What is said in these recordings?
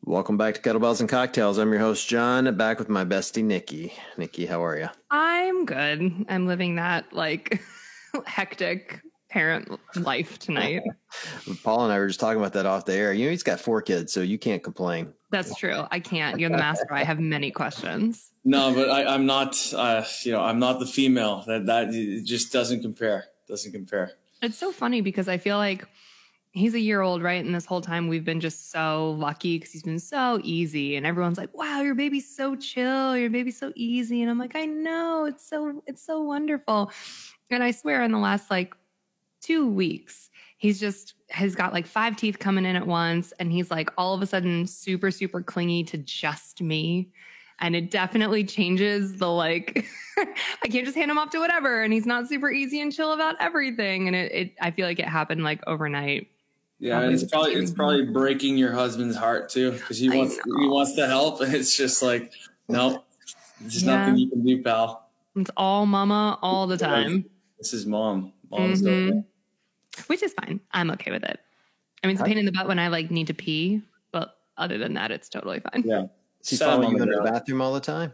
Welcome back to Kettlebells and Cocktails. I'm your host, John, back with my bestie, Nikki. Nikki, how are you? I'm good. I'm living that hectic parent life tonight. Paul and I were just talking about that off the air. You know, he's got 4 kids, so you can't complain. That's true. I can't. You're the master. I have many questions. No, but I'm not. I'm not the female. That it just doesn't compare. It's so funny because I feel like he's a year old, right? And this whole time we've been just so lucky because he's been so easy. And everyone's like, wow, your baby's so chill. Your baby's so easy. And I'm like, I know. It's so wonderful. And I swear in the last 2 weeks, he's got 5 teeth coming in at once. And he's all of a sudden super, super clingy to just me. And it definitely changes the I can't just hand him off to whatever. And he's not super easy and chill about everything. And I feel like it happened overnight. Yeah, and it's probably breaking your husband's heart too, because he wants to help, and it's just no, there's nothing you can do, pal. It's all mama all the time. This is mom. Which is fine. I'm okay with it. I mean, it's a pain in the butt when I need to pee, but other than that, it's totally fine. Yeah. Is he following you into the bathroom all the time?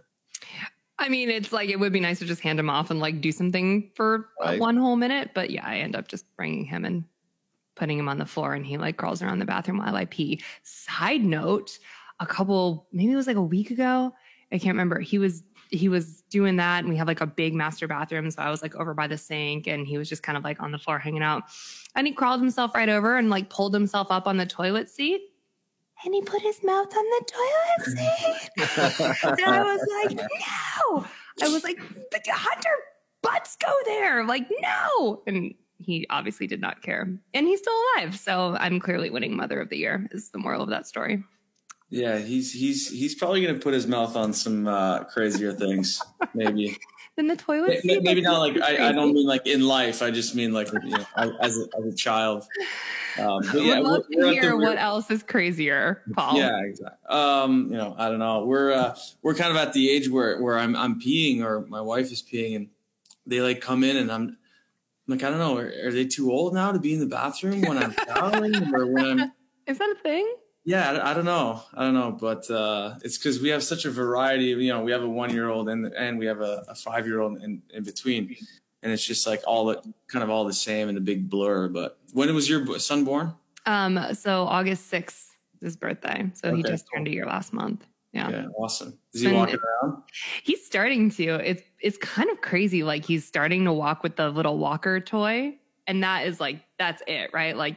I mean, it's it would be nice to just hand him off and do something for 1 whole minute. But yeah, I end up just bringing him and putting him on the floor, and he crawls around the bathroom while I pee. Side note, maybe it was a week ago. I can't remember. He was doing that, and we have a big master bathroom. So I was over by the sink, and he was just kind of on the floor hanging out, and he crawled himself right over and pulled himself up on the toilet seat. And he put his mouth on the toilet seat. And I was like, no. I was like, Hunter, butts go there. No. And he obviously did not care. And he's still alive. So I'm clearly winning Mother of the Year is the moral of that story. Yeah, he's probably going to put his mouth on some crazier things, maybe. In the toilet seat? Maybe not I don't mean in life. I just mean as a child. But yeah, we'd love to hear what else is crazier, Paul. Yeah, exactly. I don't know. We're kind of at the age where I'm peeing, or my wife is peeing, and they come in, and I'm I don't know. Are they too old now to be in the bathroom when I'm showering, or when I'm? Is that a thing? Yeah, I don't know, but it's because we have such a variety. We have a 1-year-old and we have a 5-year-old in between. And it's just all the same and a big blur. But when was your son born? So August 6th is his birthday. So he just turned a year last month. Yeah. Yeah. Awesome. Is he walking around? He's starting to. It's kind of crazy. He's starting to walk with the little walker toy. And that is that's it, right?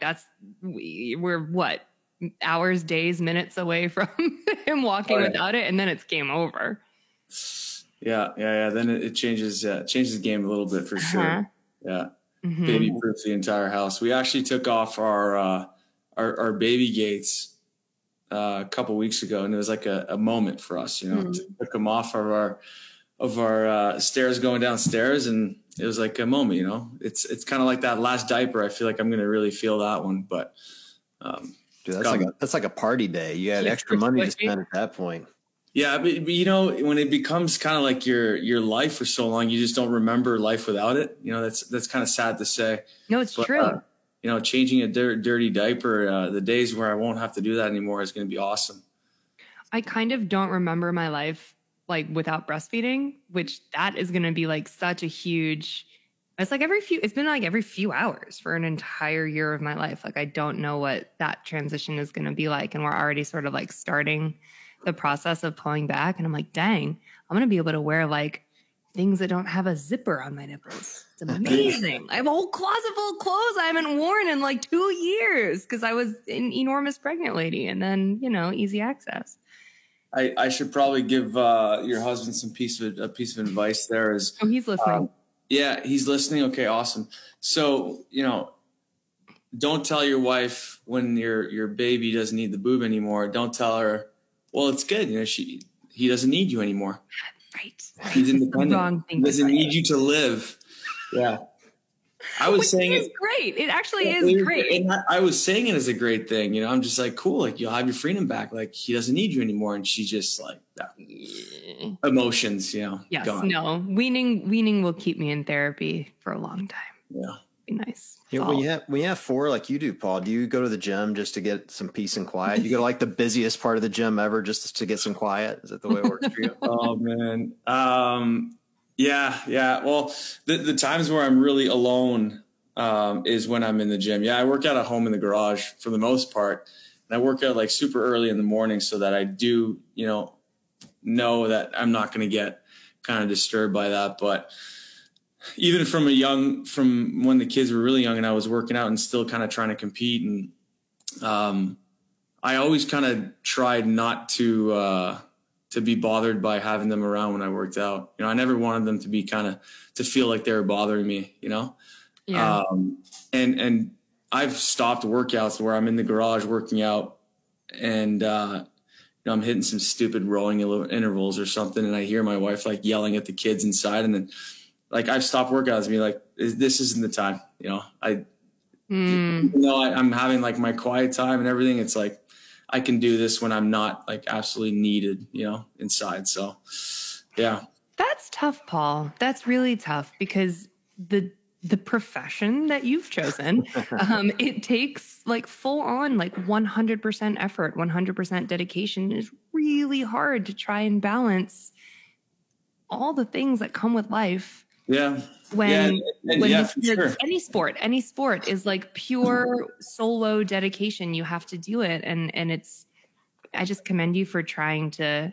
We're what? Hours, days, minutes away from him walking without it. And then it's game over. Yeah. Then it changes the game a little bit for sure. Yeah. Mm-hmm. Baby proofs the entire house. We actually took off our baby gates a couple weeks ago, and it was a moment for us. Took them off of our stairs going downstairs, and it was a moment. It's kind of like that last diaper. I feel like I'm going to really feel that one, but dude, that's like a party day. You had extra money to spend at that point. Yeah, but when it becomes kind of your life for so long, you just don't remember life without it. That's kind of sad to say. No, it's true. Changing a dirty diaper, the days where I won't have to do that anymore is going to be awesome. I kind of don't remember my life without breastfeeding, which that is going to be such a huge. It's been every few hours for an entire year of my life. I don't know what that transition is going to be like, and we're already sort of starting the process of pulling back, and I'm dang, I'm gonna be able to wear things that don't have a zipper on my nipples. It's amazing. I have a whole closet full of clothes I haven't worn in 2 years because I was an enormous pregnant lady, and then easy access. I should probably give your husband a piece of advice. There is. Oh, he's listening. Yeah, he's listening. Okay, awesome. So don't tell your wife when your baby doesn't need the boob anymore. Don't tell her. Well, it's good. He doesn't need you anymore. Right. He's independent. Wrong thing. He doesn't need you to live. Yeah. I was saying it's great. It actually is great. And I was saying it as a great thing. I'm just cool. You'll have your freedom back. He doesn't need you anymore. And she just emotions, Yes. gone. No. Weaning will keep me in therapy for a long time. Yeah. Be nice. Yeah, when you have four like you do, Paul, do you go to the gym just to get some peace and quiet? You go to like the busiest part of the gym ever just to get some quiet? Is that the way it works for you? Oh man. Yeah. Well, the times where I'm really alone is when I'm in the gym. Yeah, I work out at home in the garage for the most part. And I work out like super early in the morning so that I do, know that I'm not going to get kind of disturbed by that. But even from when the kids were really young and I was working out and still kind of trying to compete, and I always kind of tried not to be bothered by having them around when I worked out. I never wanted them to be to feel like they were bothering me, Yeah. And I've stopped workouts where I'm in the garage working out and, I'm hitting some stupid rowing intervals or something. And I hear my wife like yelling at the kids inside. And then like, I've stopped workouts and be like, this isn't the time, I'm having like my quiet time and everything. It's like, I can do this when I'm not like absolutely needed, inside. So yeah. That's tough, Paul. That's really tough because the profession that you've chosen, it takes like full on, like 100% effort, 100% dedication. It's really hard to try and balance all the things that come with life. Yeah. When sure. any sport is like pure solo dedication. You have to do it. And I just commend you for trying to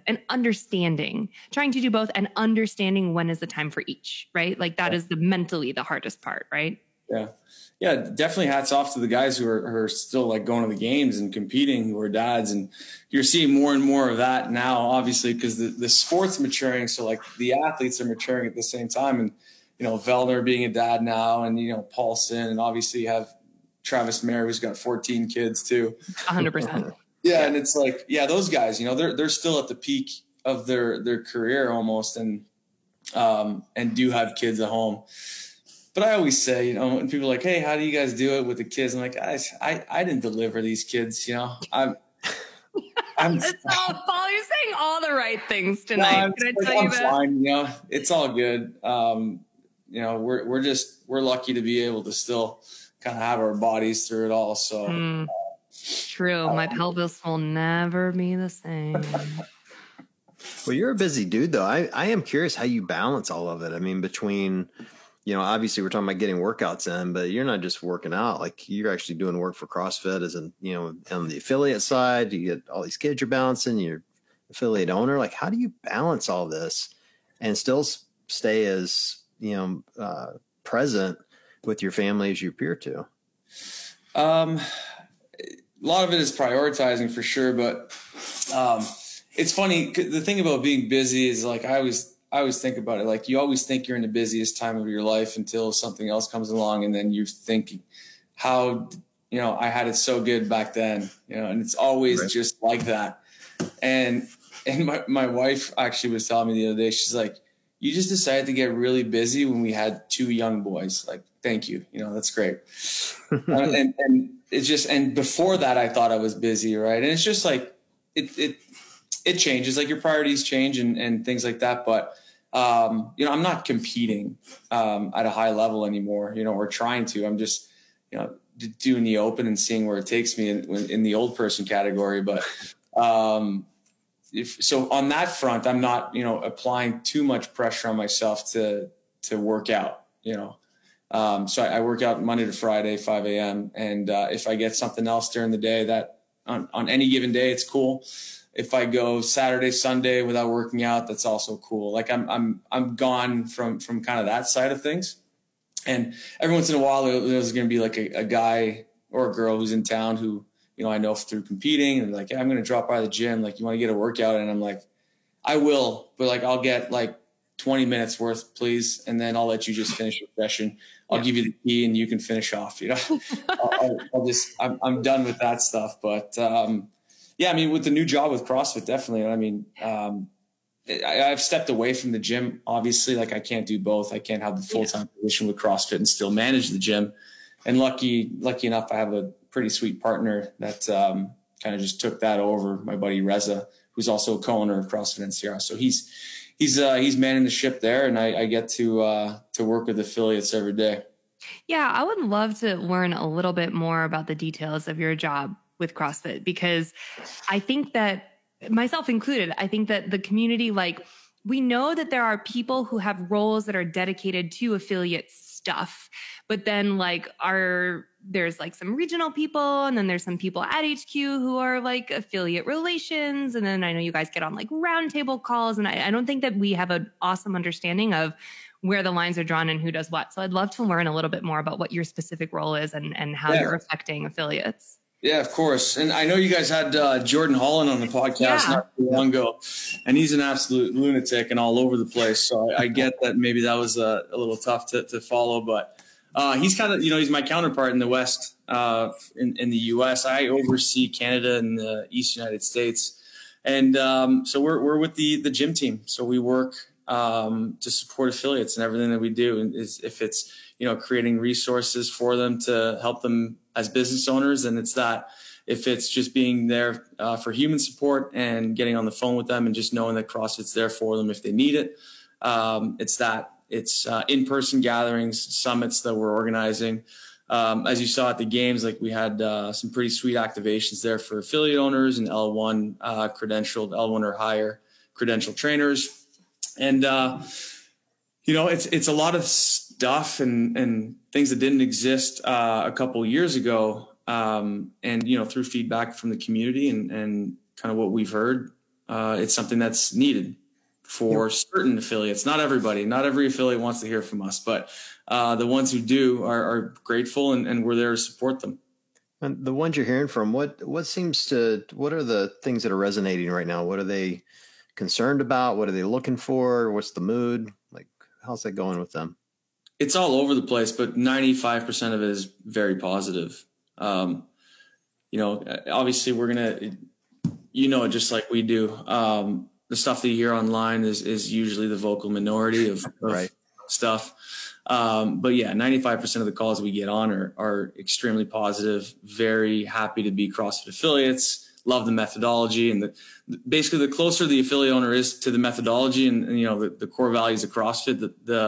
do both and understanding when is the time for each, right? Like that is mentally the hardest part, right? Yeah. Yeah. Definitely hats off to the guys who are still like going to the games and competing, who are dads. And you're seeing more and more of that now, obviously, because the sport's maturing. So like the athletes are maturing at the same time. And, Velder being a dad now and, Paulson, and obviously you have Travis Mayer, who's got 14 kids too. 100%. Yeah. And it's like, those guys, they're still at the peak of their career almost and do have kids at home. But I always say, when people are like, hey, how do you guys do it with the kids? I'm like, guys, I didn't deliver these kids, I'm It's all, Paul, you're saying all the right things tonight. Can I tell you that? Fine, it's all good. We're lucky to be able to still kind of have our bodies through it all. So true. My pelvis will never be the same. Well, you're a busy dude though. I am curious how you balance all of it. I mean, between, obviously we're talking about getting workouts in, but you're not just working out. Like you're actually doing work for CrossFit as on the affiliate side. You get all these kids you're balancing, you're affiliate owner. Like, how do you balance all this and still stay as, present with your family as you appear to? A lot of it is prioritizing for sure, but it's funny. The thing about being busy is like I always think about it. Like you always think you're in the busiest time of your life until something else comes along, and then you think how I had it so good back then. And it's always right. Just like that. And my wife actually was telling me the other day. She's like, "You just decided to get really busy when we had 2 young boys. Like, thank you. That's great." And it's just, and before that, I thought I was busy, right? And it's just like it changes, like your priorities change and things like that. But I'm not competing at a high level anymore, or trying to. I'm just doing the open and seeing where it takes me in the old person category. But so on that front, I'm not applying too much pressure on myself to work out. So I work out Monday to Friday, 5 a.m. And if I get something else during the day that on any given day, it's cool. If I go Saturday, Sunday without working out, that's also cool. Like I'm gone from kind of that side of things. And every once in a while, there's going to be like a guy or a girl who's in town who, I know through competing, and like, hey, I'm going to drop by the gym. Like, you want to get a workout? And I'm like, I will, but like, I'll get like 20 minutes worth, please. And then I'll let you just finish your session. I'll give you the key and you can finish off, I'm done with that stuff. But, yeah, I mean, with the new job with CrossFit, definitely. I mean, I've stepped away from the gym. Obviously, like I can't do both. I can't have the full-time position with CrossFit and still manage the gym. And lucky enough, I have a pretty sweet partner that kind of just took that over. My buddy Reza, who's also a co-owner of CrossFit NCR. So he's manning the ship there, and I get to work with affiliates every day. Yeah, I would love to learn a little bit more about the details of your job with CrossFit, because I think that, myself included, I think that the community, like, we know that there are people who have roles that are dedicated to affiliate stuff, but then there's like some regional people, and then there's some people at HQ who are like affiliate relations. And then I know you guys get on like roundtable calls, and I don't think that we have an awesome understanding of where the lines are drawn and who does what. So I'd love to learn a little bit more about what your specific role is and how you're affecting affiliates. Yeah, of course. And I know you guys had Jordan Holland on the podcast not too long ago, and he's an absolute lunatic and all over the place. So I get that maybe that was a little tough to follow, but he's kind of, he's my counterpart in the West, in the U.S. I oversee Canada and the East United States. And so we're with the gym team. So we work to support affiliates and everything that we do. And if it's, creating resources for them to help them as business owners, and it's that. If it's just being there for human support and getting on the phone with them and just knowing that CrossFit's there for them if they need it, it's that. It's in-person gatherings, summits that we're organizing. As you saw at the games, like we had some pretty sweet activations there for affiliate owners and L1 credentialed, L1 or higher credentialed trainers. And, it's a lot of stuff and things that didn't exist a couple years ago. And, through feedback from the community and kind of what we've heard, it's something that's needed for certain affiliates. Not everybody, not every affiliate wants to hear from us, but the ones who do are grateful, and we're there to support them. And the ones you're hearing from, what are the things that are resonating right now? What are they concerned about? What are they looking for? What's the mood? Like, how's that going with them? It's all over the place, but 95% of it is very positive. Obviously we're going to, just like we do, the stuff that you hear online is usually the vocal minority of right. stuff. But yeah, 95% of the calls we get on are extremely positive, very happy to be CrossFit affiliates, love the methodology, and basically the closer the affiliate owner is to the methodology and the core values of CrossFit,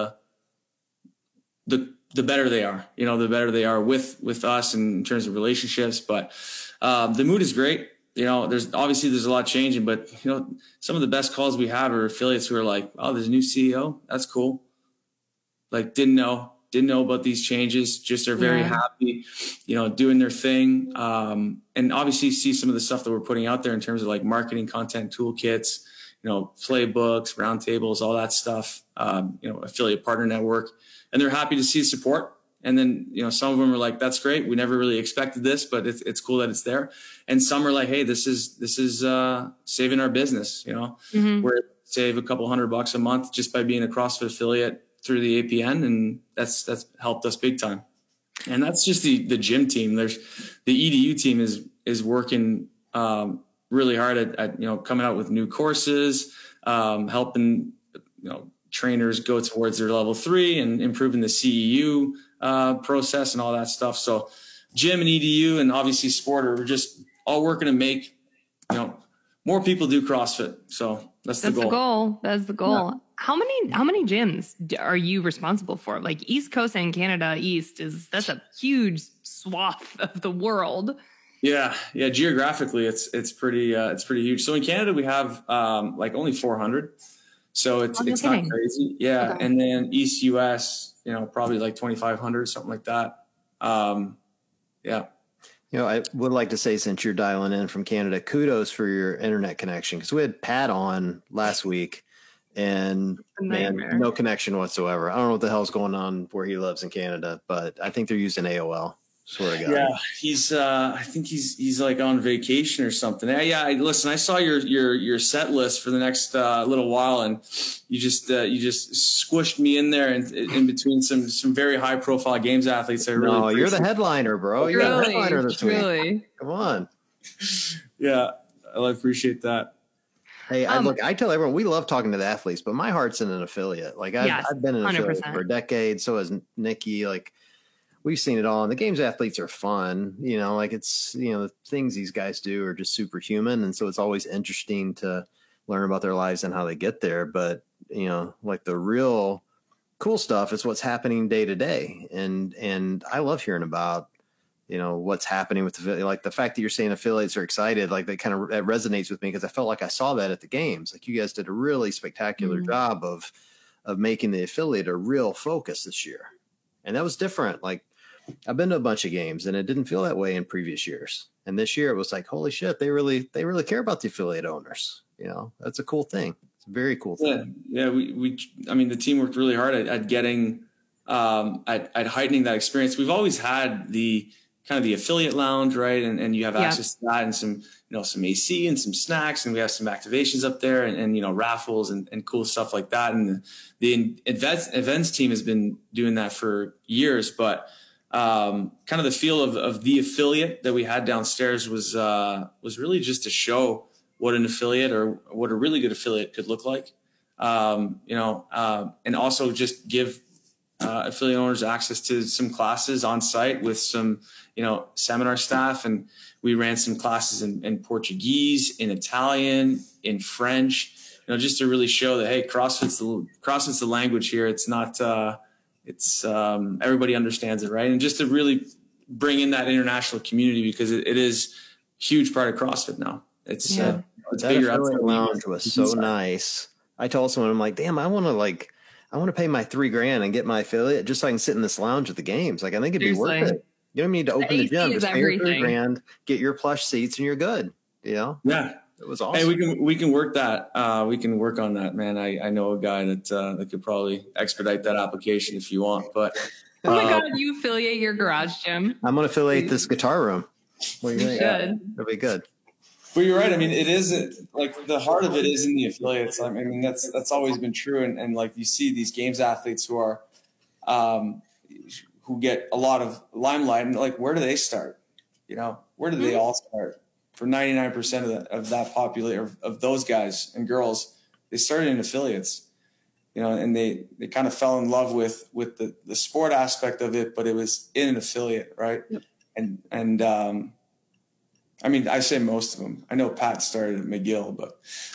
the better they are, the better they are with us in terms of relationships. But the mood is great. There's a lot changing, but some of the best calls we have are affiliates who are like, oh, there's a new CEO. That's cool. Like didn't know about these changes, just are very happy, doing their thing. And obviously see some of the stuff that we're putting out there in terms of like marketing content toolkits, playbooks, roundtables, all that stuff, affiliate partner network, and they're happy to see support. And then, some of them are like, that's great. We never really expected this, but it's cool that it's there. And some are like, hey, this is saving our business. We're save a couple $100 a month just by being a CrossFit affiliate through the APN. And that's helped us big time. And that's just the gym team. There's the EDU team is working, really hard at coming out with new courses, helping, trainers go towards their level 3 and improving the CEU process and all that stuff. So gym and EDU and obviously sport are just all working to make, more people do CrossFit. So that's the goal. That's the goal. Yeah. How many gyms are you responsible for? Like East Coast and Canada East that's a huge swath of the world. Yeah. Geographically, it's pretty huge. So in Canada, we have like only 400. So it's not crazy. Yeah. Okay. And then East US, probably like 2,500, something like that. Yeah. I would like to say, since you're dialing in from Canada, kudos for your internet connection. Because we had Pat on last week and no connection whatsoever. I don't know what the hell's going on where he lives in Canada, but I think they're using AOL. Swear to God. Yeah, he's. I think he's like on vacation or something. Yeah. Listen, I saw your set list for the next little while, and you just squished me in there in between some very high profile games athletes. No, you're the headliner, bro. You're the headliner this week. Come on. Yeah, I appreciate that. Hey, I tell everyone we love talking to the athletes, but my heart's in an affiliate. Like I've been an affiliate for a decade. So has Nikki. Like. We've seen it all, and the games athletes are fun. It's the things these guys do are just superhuman, and so it's always interesting to learn about their lives and how they get there. But like the real cool stuff. It's what's happening day to day. And I love hearing about, what's happening with like the fact that you're saying affiliates are excited, like that resonates with me, because I felt like I saw that at the games. Like you guys did a really spectacular job of making the affiliate a real focus this year. And that was different. Like I've been to a bunch of games and it didn't feel that way in previous years. And this year it was like, holy shit, they really care about the affiliate owners. That's a cool thing. It's a very cool thing. Yeah. The team worked really hard at getting, at heightening that experience. We've always had the kind of the affiliate lounge, right? And you have access to that and some AC and some snacks, and we have some activations up there and raffles and cool stuff like that. And the events team has been doing that for years, but kind of the feel of the affiliate that we had downstairs was really just to show what an affiliate or what a really good affiliate could look like. And also just give affiliate owners access to some classes on site with some, seminar staff. And we ran some classes in Portuguese, in Italian, in French, just to really show that, hey, CrossFit's the language here. It's not, everybody understands it, right? And just to really bring in that international community, because it is a huge part of CrossFit now. It's that affiliate lounge was so nice. I told someone, I'm like, damn, I want to pay my $3,000 and get my affiliate just so I can sit in this lounge at the games. Like, I think it'd be worth it. You don't need to open the gym. Just pay your $3,000, get your plush seats, and you're good. Yeah. It was awesome. Hey, we can work that. We can work on that, man. I know a guy that could probably expedite that application if you want. But oh my God, you affiliate your garage gym? I'm going to affiliate this guitar room. Well, you should. It'll be good. But you're right. I mean, it is like the heart of it is in the affiliates. I mean, that's always been true. And like you see these games athletes who are, who get a lot of limelight, and like, where do they start? Where do they all start? For 99% of that population of those guys and girls, they started in affiliates, and they kind of fell in love with the sport aspect of it, but it was in an affiliate. Right. Yep. And I mean, I say most of them. I know Pat started at McGill, but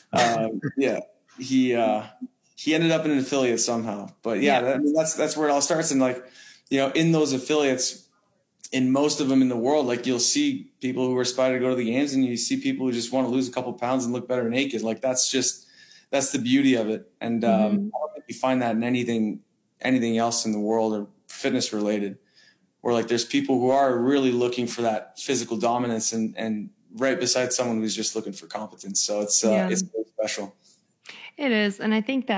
he ended up in an affiliate somehow. But that's where it all starts. And like, in those affiliates, in most of them in the world, like you'll see people who aspire to go to the games, and you see people who just want to lose a couple pounds and look better naked. Like that's the beauty of it. And I don't think you find that in anything else in the world or fitness related. Or like there's people who are really looking for that physical dominance and right beside someone who's just looking for competence. So it's really special. It is. And I think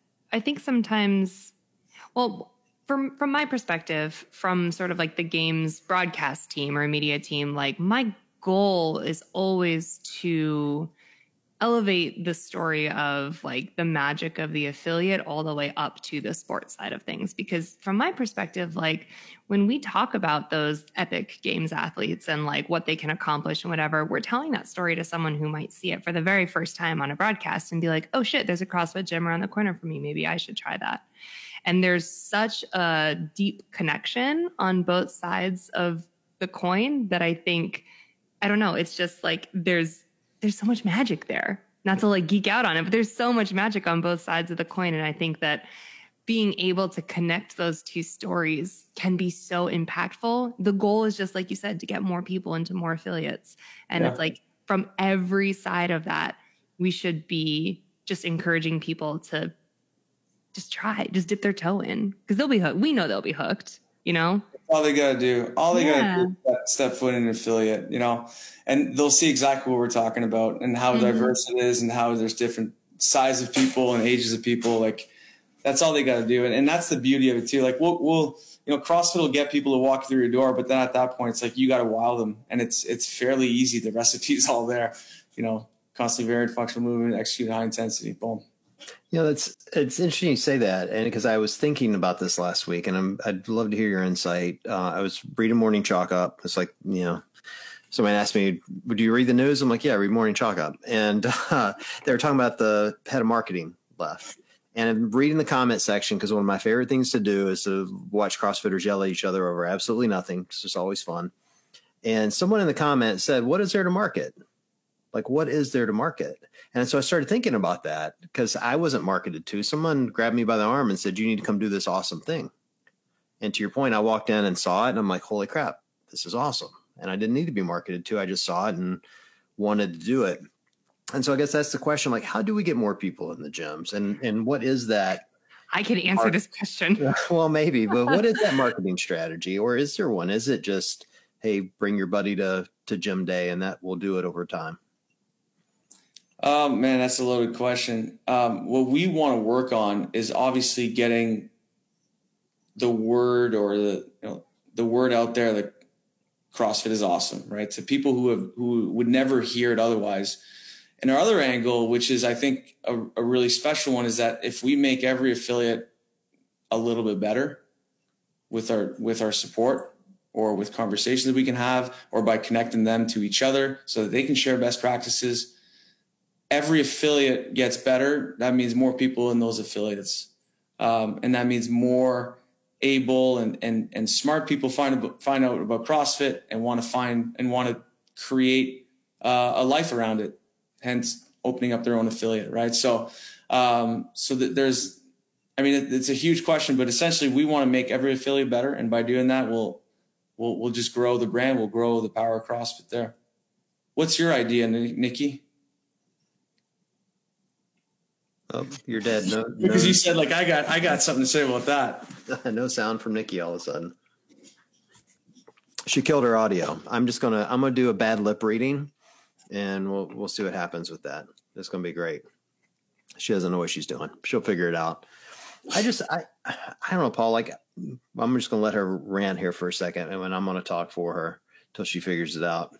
sometimes, well, from my perspective, from sort of like the game's broadcast team or media team, like my goal is always to elevate the story of like the magic of the affiliate all the way up to the sports side of things. Because from my perspective, like when we talk about those epic games athletes and like what they can accomplish and whatever, we're telling that story to someone who might see it for the very first time on a broadcast and be like, oh shit, there's a CrossFit gym around the corner for me. Maybe I should try that. And there's such a deep connection on both sides of the coin that I think, I don't know, it's just like there's so much magic there. Not to like geek out on it, but there's so much magic on both sides of the coin. And I think that being able to connect those two stories can be so impactful. The goal is just, like you said, to get more people into more affiliates. And it's like from every side of that, we should be just encouraging people to just dip their toe in, because they'll be hooked. We know they'll be hooked, All they got to do is step foot in an affiliate, and they'll see exactly what we're talking about and how diverse it is and how there's different sizes of people and ages of people. Like that's all they got to do. And that's the beauty of it too. Like we'll CrossFit will get people to walk through your door, but then at that point it's like, you got to wow them. And it's fairly easy. The recipe's all there, constantly varied functional movement, execute high intensity, boom. It's interesting you say that, and because I was thinking about this last week, and I'd love to hear your insight. I was reading Morning Chalk Up. It's like, somebody asked me, would you read the news? I'm like, yeah, I read Morning Chalk Up. And they were talking about the head of marketing left. And I'm reading the comment section, because one of my favorite things to do is to watch CrossFitters yell at each other over absolutely nothing. It's just always fun. And someone in the comments said, what is there to market? Like, what is there to market? And so I started thinking about that because I wasn't marketed to. Someone grabbed me by the arm and said, you need to come do this awesome thing. And to your point, I walked in and saw it and I'm like, holy crap, this is awesome. And I didn't need to be marketed to. I just saw it and wanted to do it. And so I guess that's the question, like, how do we get more people in the gyms? And what is that? I can answer this question. Well, maybe, but what is that marketing strategy? Or is there one? Is it just, hey, bring your buddy to gym day and that will do it over time? Man, that's a loaded question. What we want to work on is obviously getting the word or the word out there that CrossFit is awesome, right? To people who would never hear it otherwise. And our other angle, which is I think a really special one, is that if we make every affiliate a little bit better with our support or with conversations that we can have, or by connecting them to each other so that they can share best practices, every affiliate gets better. That means more people in those affiliates. And that means more able and smart people find out about CrossFit and want to create a life around it. Hence opening up their own affiliate. Right. So that there's, I mean, it's a huge question, but essentially we want to make every affiliate better. And by doing that, we'll just grow the brand. We'll grow the power of CrossFit there. What's your idea, Nikki? Oh, you're dead. No, because you said like, I got something to say about that. No sound from Nikki all of a sudden. She killed her audio. I'm gonna do a bad lip reading and we'll see what happens with that. It's going to be great. She doesn't know what she's doing. She'll figure it out. I don't know, Paul, like I'm just going to let her rant here for a second and then I'm going to talk for her till she figures it out.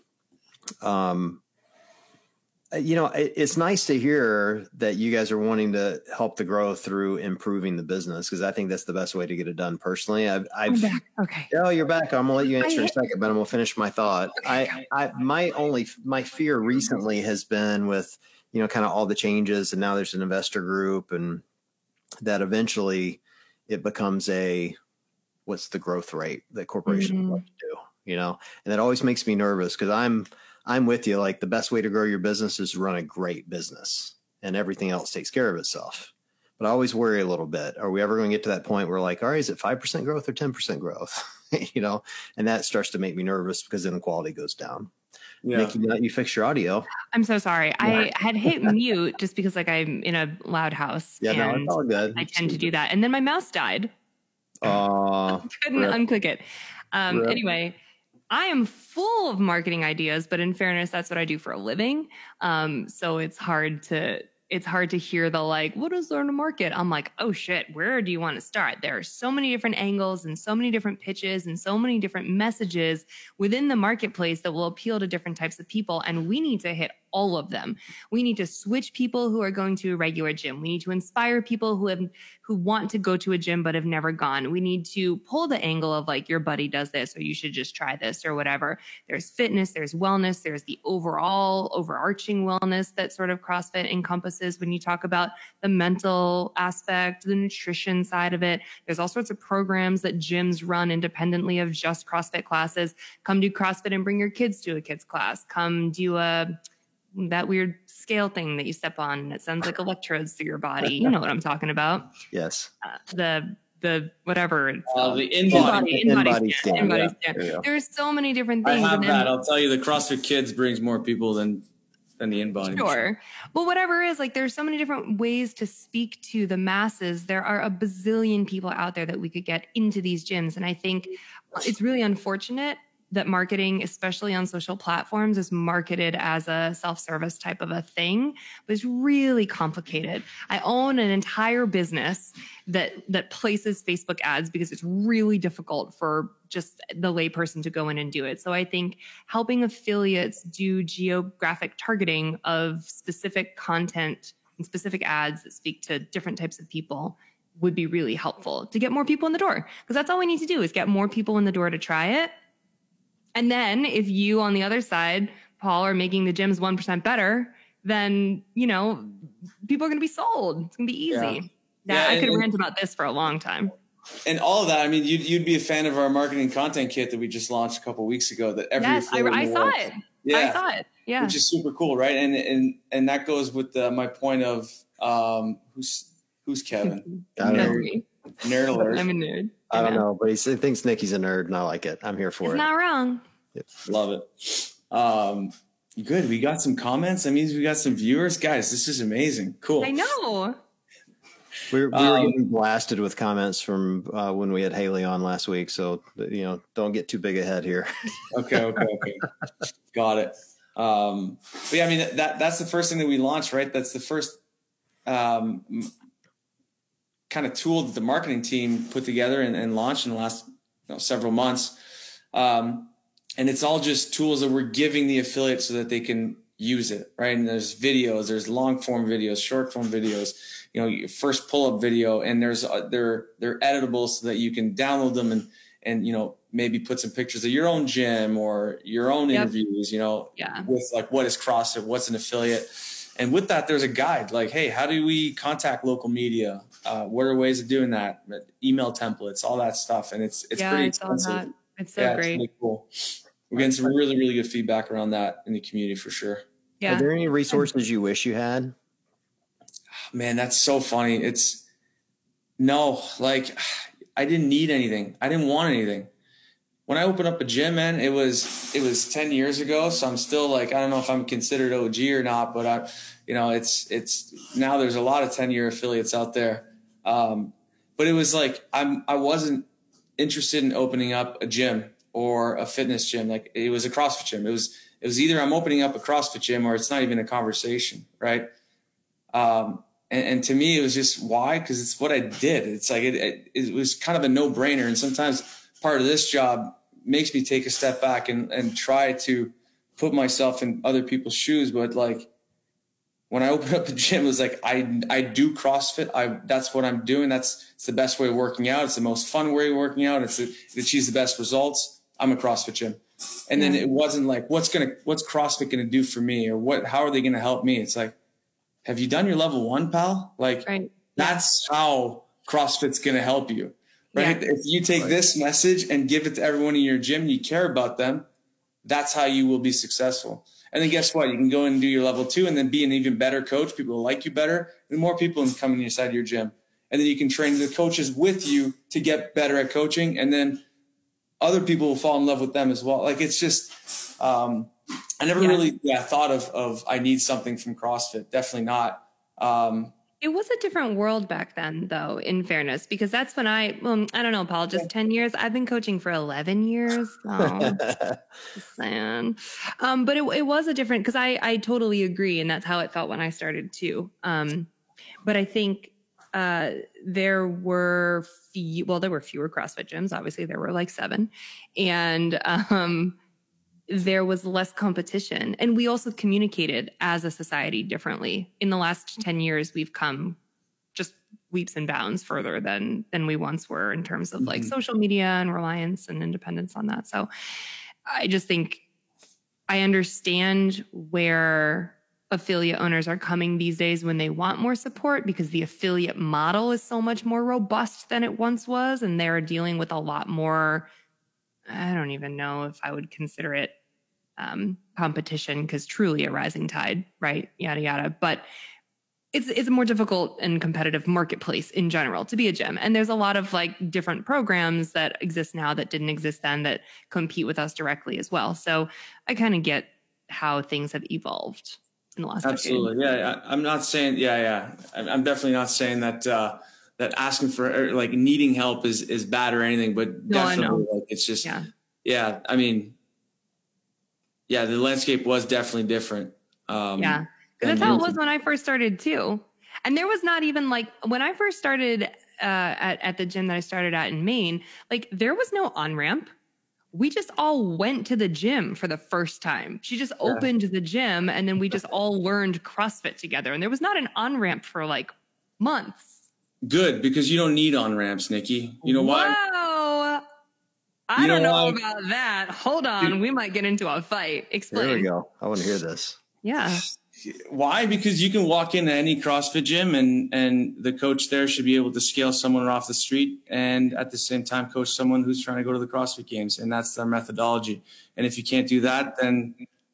It's nice to hear that you guys are wanting to help the growth through improving the business, because I think that's the best way to get it done personally. I'm back. Okay. Oh, you're back. I'm gonna let you answer in a second, but I'm gonna finish my thought. Okay. My fear recently has been with, kind of all the changes, and now there's an investor group, and that eventually it becomes what's the growth rate that corporations want to do, and that always makes me nervous because I'm with you. Like the best way to grow your business is run a great business and everything else takes care of itself. But I always worry a little bit. Are we ever going to get to that point where like, all right, is it 5% growth or 10% growth? And that starts to make me nervous because then the quality goes down. Yeah. Nikki, you fix your audio. I'm so sorry. I had hit mute just because like I'm in a loud house. Yeah, no, it's all good. I tend to do that. And then my mouse died. I couldn't unclick it. Anyway, I am full of marketing ideas, but in fairness, that's what I do for a living. So it's hard to hear the like, what is there to market? I'm like, oh shit, where do you want to start? There are so many different angles and so many different pitches and so many different messages within the marketplace that will appeal to different types of people. And we need to hit all of them. We need to switch people who are going to a regular gym. We need to inspire people who want to go to a gym but have never gone. We need to pull the angle of like, your buddy does this, or you should just try this or whatever. There's fitness, there's wellness, there's the overall overarching wellness that sort of CrossFit encompasses when you talk about the mental aspect, the nutrition side of it. There's all sorts of programs that gyms run independently of just CrossFit classes. Come do CrossFit and bring your kids to a kids class. Come do that weird scale thing that you step on and it sends like electrodes through your body. You know what I'm talking about. Yes. The whatever. The in-body scan. There's so many different things. I have that. I'll tell you, the CrossFit Kids brings more people than the in-body. Sure. Well, whatever it is, like there's so many different ways to speak to the masses. There are a bazillion people out there that we could get into these gyms. And I think it's really unfortunate that marketing, especially on social platforms, is marketed as a self-service type of a thing, but it's really complicated. I own an entire business that places Facebook ads because it's really difficult for just the layperson to go in and do it. So I think helping affiliates do geographic targeting of specific content and specific ads that speak to different types of people would be really helpful to get more people in the door. Because that's all we need to do is get more people in the door to try it. And then if you on the other side, Paul, are making the gyms 1% better, then, people are going to be sold. It's going to be easy. Yeah. I could rant about this for a long time. And all of that, I mean, you'd be a fan of our marketing content kit that we just launched a couple of weeks ago. That every I saw it. I saw it. Yeah. Which is super cool. Right. And that goes with my point of, who's Kevin? I don't know. Nerd alert. I'm a nerd. I don't know, but he thinks Nikki's a nerd, and I like it. I'm here for it. Not wrong. Love it. Good. We got some comments. That means we got some viewers. Guys, this is amazing. Cool. I know. We were getting blasted with comments from when we had Haley on last week. So, don't get too big ahead here. Okay. Got it. But yeah, I mean, that's the first thing that we launched, right? That's the first kind of tool that the marketing team put together and launched in the last several months. And it's all just tools that we're giving the affiliates so that they can use it, right? And there's videos, there's long form videos, short form videos, your first pull up video, and they're editable so that you can download them and maybe put some pictures of your own gym or your own interviews, with like, what is CrossFit, what's an affiliate. And with that, there's a guide like, hey, how do we contact local media? What are ways of doing that? Email templates, all that stuff. And it's pretty expensive. It's so great. It's really cool. We're getting some really, really good feedback around that in the community for sure. Yeah. Are there any resources you wish you had? Man, that's so funny. I didn't need anything. I didn't want anything. When I opened up a gym, man, it was 10 years ago. So I'm still like, I don't know if I'm considered OG or not, but it's now there's a lot of 10-year affiliates out there. But it was like, I wasn't interested in opening up a gym or a fitness gym. Like, it was a CrossFit gym. It was either I'm opening up a CrossFit gym or it's not even a conversation. Right. And to me, it was just why? Because it's what I did. It's like, it was kind of a no brainer. And sometimes part of this job makes me take a step back and try to put myself in other people's shoes. But like, when I opened up the gym, it was like, I do CrossFit. That's what I'm doing. It's the best way of working out. It's the most fun way of working out. It achieves the best results. I'm a CrossFit gym. And then it wasn't like, what's CrossFit going to do for me? Or how are they going to help me? It's like, have you done your level 1, pal? Like, that's how CrossFit's going to help you, right? Yeah. If you take this message and give it to everyone in your gym, you care about them, that's how you will be successful. And then guess what? You can go and do your level 2 and then be an even better coach. People will like you better, and more people will come inside your gym. And then you can train the coaches with you to get better at coaching. And then other people will fall in love with them as well. Like, it's just, I never really thought of I need something from CrossFit. Definitely not. It was a different world back then, though, in fairness, because that's when I don't know, Paul, just 10 years. I've been coaching for 11 years. Oh, just saying. But it was a different, because I totally agree. And that's how it felt when I started too. But I think there were fewer CrossFit gyms. Obviously, there were like 7. And there was less competition. And we also communicated as a society differently. In the last 10 years, we've come just leaps and bounds further than we once were in terms of like social media and reliance and independence on that. So I just think I understand where affiliate owners are coming these days when they want more support, because the affiliate model is so much more robust than it once was. And they're dealing with a lot more, I don't even know if I would consider it competition, because truly a rising tide, right? Yada, yada. But it's a more difficult and competitive marketplace in general to be a gym. And there's a lot of like different programs that exist now that didn't exist then that compete with us directly as well. So I kind of get how things have evolved in the last Absolutely. decade. Yeah. I'm not saying, I'm definitely not saying that, that asking for, like, needing help is bad or anything, but definitely like, it's just, I mean, the landscape was definitely different. Because that's how it was when I first started too. And there was not even like, when I first started at the gym that I started at in Maine, like there was no on-ramp. We just all went to the gym for the first time. She just opened the gym and then we just all learned CrossFit together. And there was not an on-ramp for like months. Good, because you don't need on-ramps, Nikki. You know why? Wow. I don't know about that. Hold on. We might get into a fight. Explain. There we go. I want to hear this. Yeah. Why? Because you can walk into any CrossFit gym and the coach there should be able to scale someone off the street and at the same time coach someone who's trying to go to the CrossFit Games. And that's their methodology. And if you can't do that, then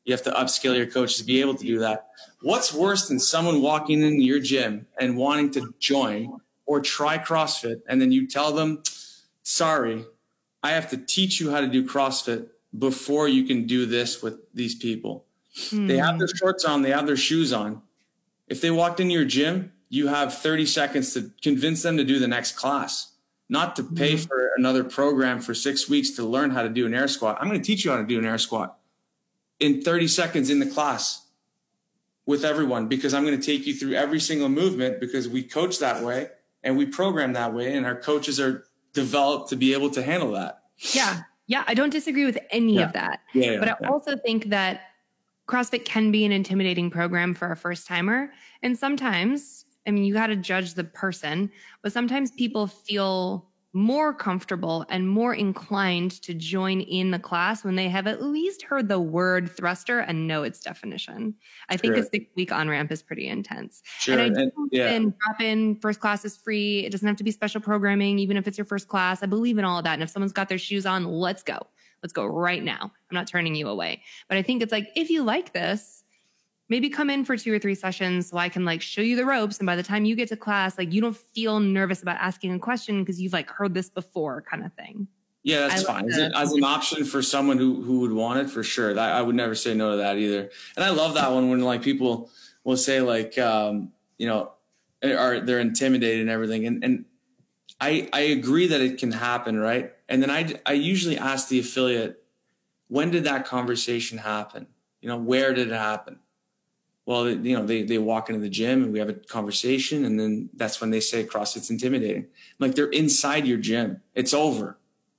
You have to upskill your coaches to be able to do that. What's worse than someone walking into your gym and wanting to join or try CrossFit, and then you tell them, sorry, I have to teach you how to do CrossFit before you can do this with these people. They have their shorts on, they have their shoes on. If they walked into your gym, you have 30 seconds to convince them to do the next class, not to pay for another program for 6 weeks to learn how to do an air squat. I'm going to teach you how to do an air squat in 30 seconds in the class with everyone, because I'm going to take you through every single movement, because we coach that way and we program that way, and our coaches are developed to be able to handle that. Yeah. Yeah. I don't disagree with any of that. But I also think that CrossFit can be an intimidating program for a first timer. And sometimes, I mean, you got to judge the person, but sometimes people feel more comfortable and more inclined to join in the class when they have at least heard the word thruster and know its definition. I think a 6-week on-ramp is pretty intense. And I do drop in first class is free. It doesn't have to be special programming, even if it's your first class. I believe in all of that. And if someone's got their shoes on, let's go. Let's go right now. I'm not turning you away. But I think it's like, if you like this, maybe come in for 2 or 3 sessions so I can like show you the ropes. And by the time you get to class, like you don't feel nervous about asking a question because you've like heard this before, kind of thing. Yeah, that's fine. As an option for someone who would want it, for sure. I would never say no to that either. And I love that one when like people will say like, you know, they're intimidated and everything. And I agree that it can happen, right? And then I usually ask the affiliate, when did that conversation happen? You know, where did it happen? Well, you know, they walk into the gym and we have a conversation, and then that's when they say CrossFit's intimidating. Like, they're inside your gym. It's over.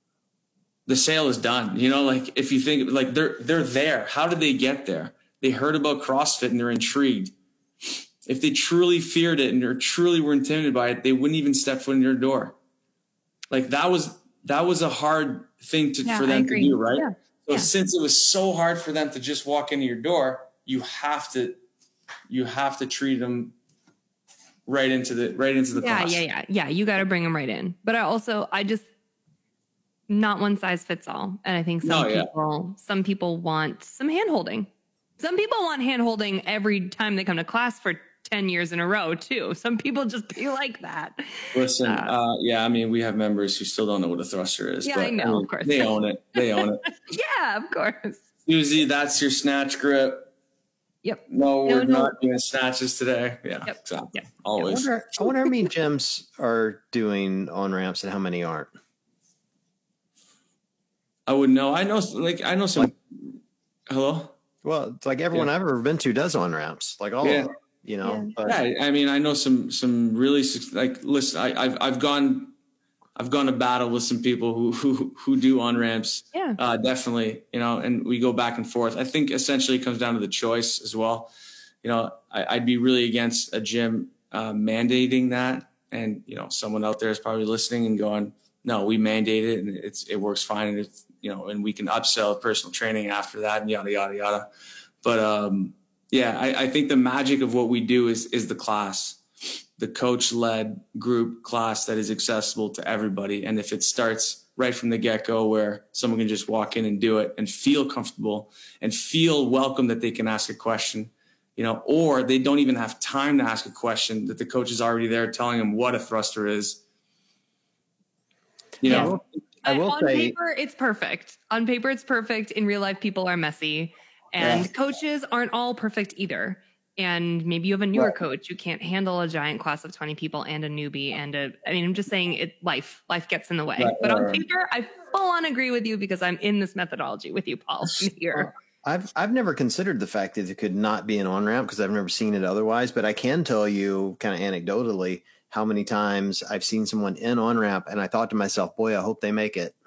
The sale is done. You know, like if you think like they're there. How did they get there? They heard about CrossFit and they're intrigued. If they truly feared it and or truly were intimidated by it, they wouldn't even step foot in your door. Like that was a hard thing for them to do, right? So since it was so hard for them to just walk into your door, you have to treat them right into the class. Yeah. You got to bring them right in. But I just not one size fits all. And I think some people want some hand holding. Some people want hand holding every time they come to class for 10 years in a row too. Some people just be like that. Listen, I mean, we have members who still don't know what a thruster is. Yeah, but, I know, of course. They own it. Yeah, of course. Susie, that's your snatch grip. Yep. No, we're not doing snatches today. Yeah, exactly. Yep. Always. I wonder how many gyms are doing on-ramps and how many aren't. I would know. I know some. Hello? Well, it's like everyone I've ever been to does on-ramps, like all of them. You know, I mean, I know some really like. Listen, I've gone to battle with some people who do on ramps. Yeah, definitely. You know, and we go back and forth. I think essentially it comes down to the choice as well. You know, I'd be really against a gym mandating that, and you know, someone out there is probably listening and going, "No, we mandate it, and it works fine, and it's and we can upsell personal training after that, and yada yada yada." But yeah, I think the magic of what we do is the class, the coach-led group class that is accessible to everybody. And if it starts right from the get-go where someone can just walk in and do it and feel comfortable and feel welcome that they can ask a question, or they don't even have time to ask a question, that the coach is already there telling them what a thruster is. I will say, paper, it's perfect. On paper, it's perfect. In real life, people are messy. And coaches aren't all perfect either. And maybe you have a newer coach who can't handle a giant class of 20 people and a newbie I'm just saying life gets in the way. But on paper, I full on agree with you because I'm in this methodology with you, Paul, here. I've never considered the fact that it could not be an on-ramp because I've never seen it otherwise. But I can tell you kind of anecdotally how many times I've seen someone in on-ramp and I thought to myself, boy, I hope they make it.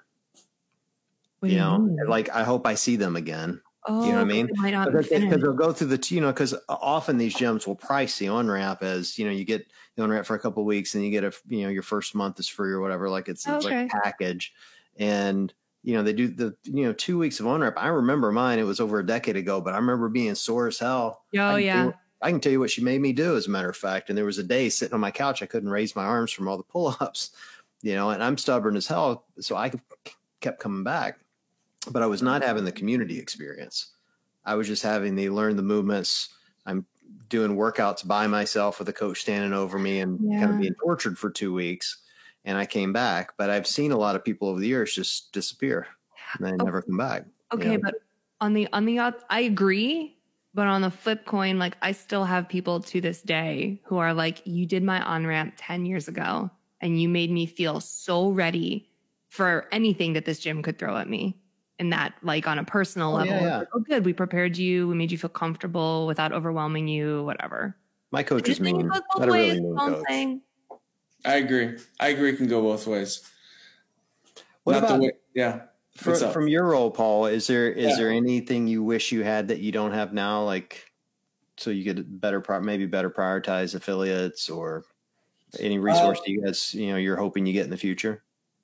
Like I hope I see them again. Oh, you know what I mean? Because they'll go through because often these gyms will price the on-ramp as, you get the on-ramp for a couple of weeks and you get your first month is free or whatever. Like it's like a package. And, they do the, 2 weeks of on-ramp. I remember mine, it was over a decade ago, but I remember being sore as hell. Oh, yeah. I can tell you what she made me do, as a matter of fact. And there was a day sitting on my couch, I couldn't raise my arms from all the pull-ups, and I'm stubborn as hell. So I kept coming back. But I was not having the community experience. I was just having the learn the movements. I'm doing workouts by myself with a coach standing over me and kind of being tortured for 2 weeks. And I came back, but I've seen a lot of people over the years just disappear and they never come back. Okay. But on the I agree. But on the flip coin, like I still have people to this day who are like, you did my on-ramp 10 years ago and you made me feel so ready for anything that this gym could throw at me. And that, like, on a personal level, like, oh, good, we prepared you, we made you feel comfortable without overwhelming you, whatever. My coach is mean. Not a really mean coach. I agree. It can go both ways. What about from your role, Paul? Is there anything you wish you had that you don't have now, like so you could better prioritize affiliates or any resource that you guys you're hoping you get in the future?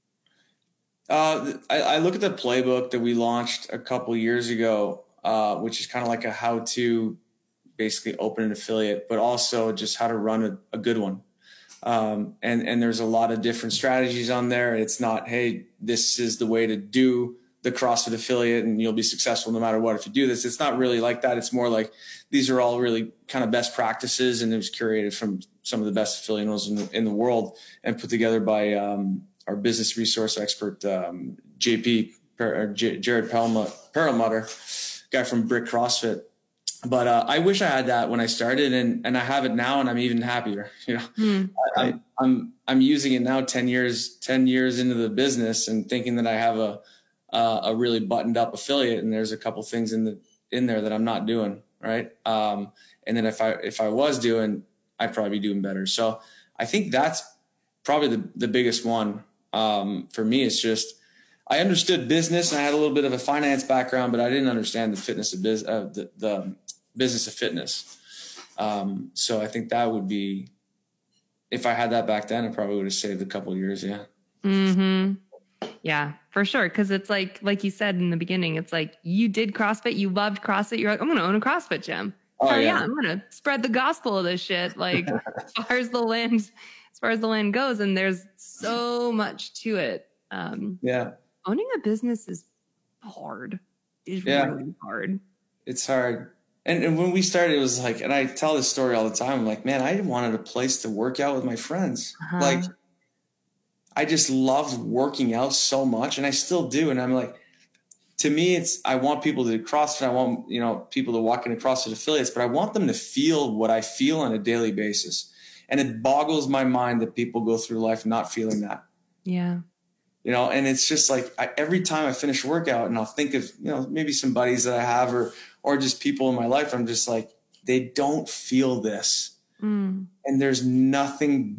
I look at the playbook that we launched a couple years ago, which is kind of like a how to basically open an affiliate, but also just how to run a good one. And there's a lot of different strategies on there. It's not, hey, this is the way to do the CrossFit affiliate and you'll be successful no matter what if you do this. It's not really like that. It's more like these are all really kind of best practices, and it was curated from some of the best affiliates in the world and put together by our business resource expert, Jared Perlmutter, guy from Brick CrossFit. But I wish I had that when I started, and I have it now, and I'm even happier. I'm using it now 10 years into the business, and thinking that I have a really buttoned up affiliate, and there's a couple things in there that I'm not doing right. And then if I was doing, I'd probably be doing better. So I think that's probably the biggest one for me. It's just I understood business and I had a little bit of a finance background, but I didn't understand the fitness of the business of fitness. So I think that would be, if I had that back then, I probably would have saved a couple of years. Yeah. Mm-hmm. Yeah, for sure. Cause it's like you said in the beginning, it's like you did CrossFit, you loved CrossFit. You're like, I'm going to own a CrossFit gym. Oh yeah. I'm going to spread the gospel of this shit. Like as far as the land goes. And there's so much to it. Owning a business is hard. It's really hard. It's hard. And when we started, it was like, and I tell this story all the time. I'm like, man, I wanted a place to work out with my friends. Uh-huh. Like, I just loved working out so much, and I still do. And I'm like, to me, I want people to do CrossFit. I want, people to walk into CrossFit affiliates, but I want them to feel what I feel on a daily basis. And it boggles my mind that people go through life not feeling that. Yeah. And it's just like every time I finish a workout and I'll think of, maybe some buddies that I have or just people in my life, I'm just like, they don't feel this. And there's nothing,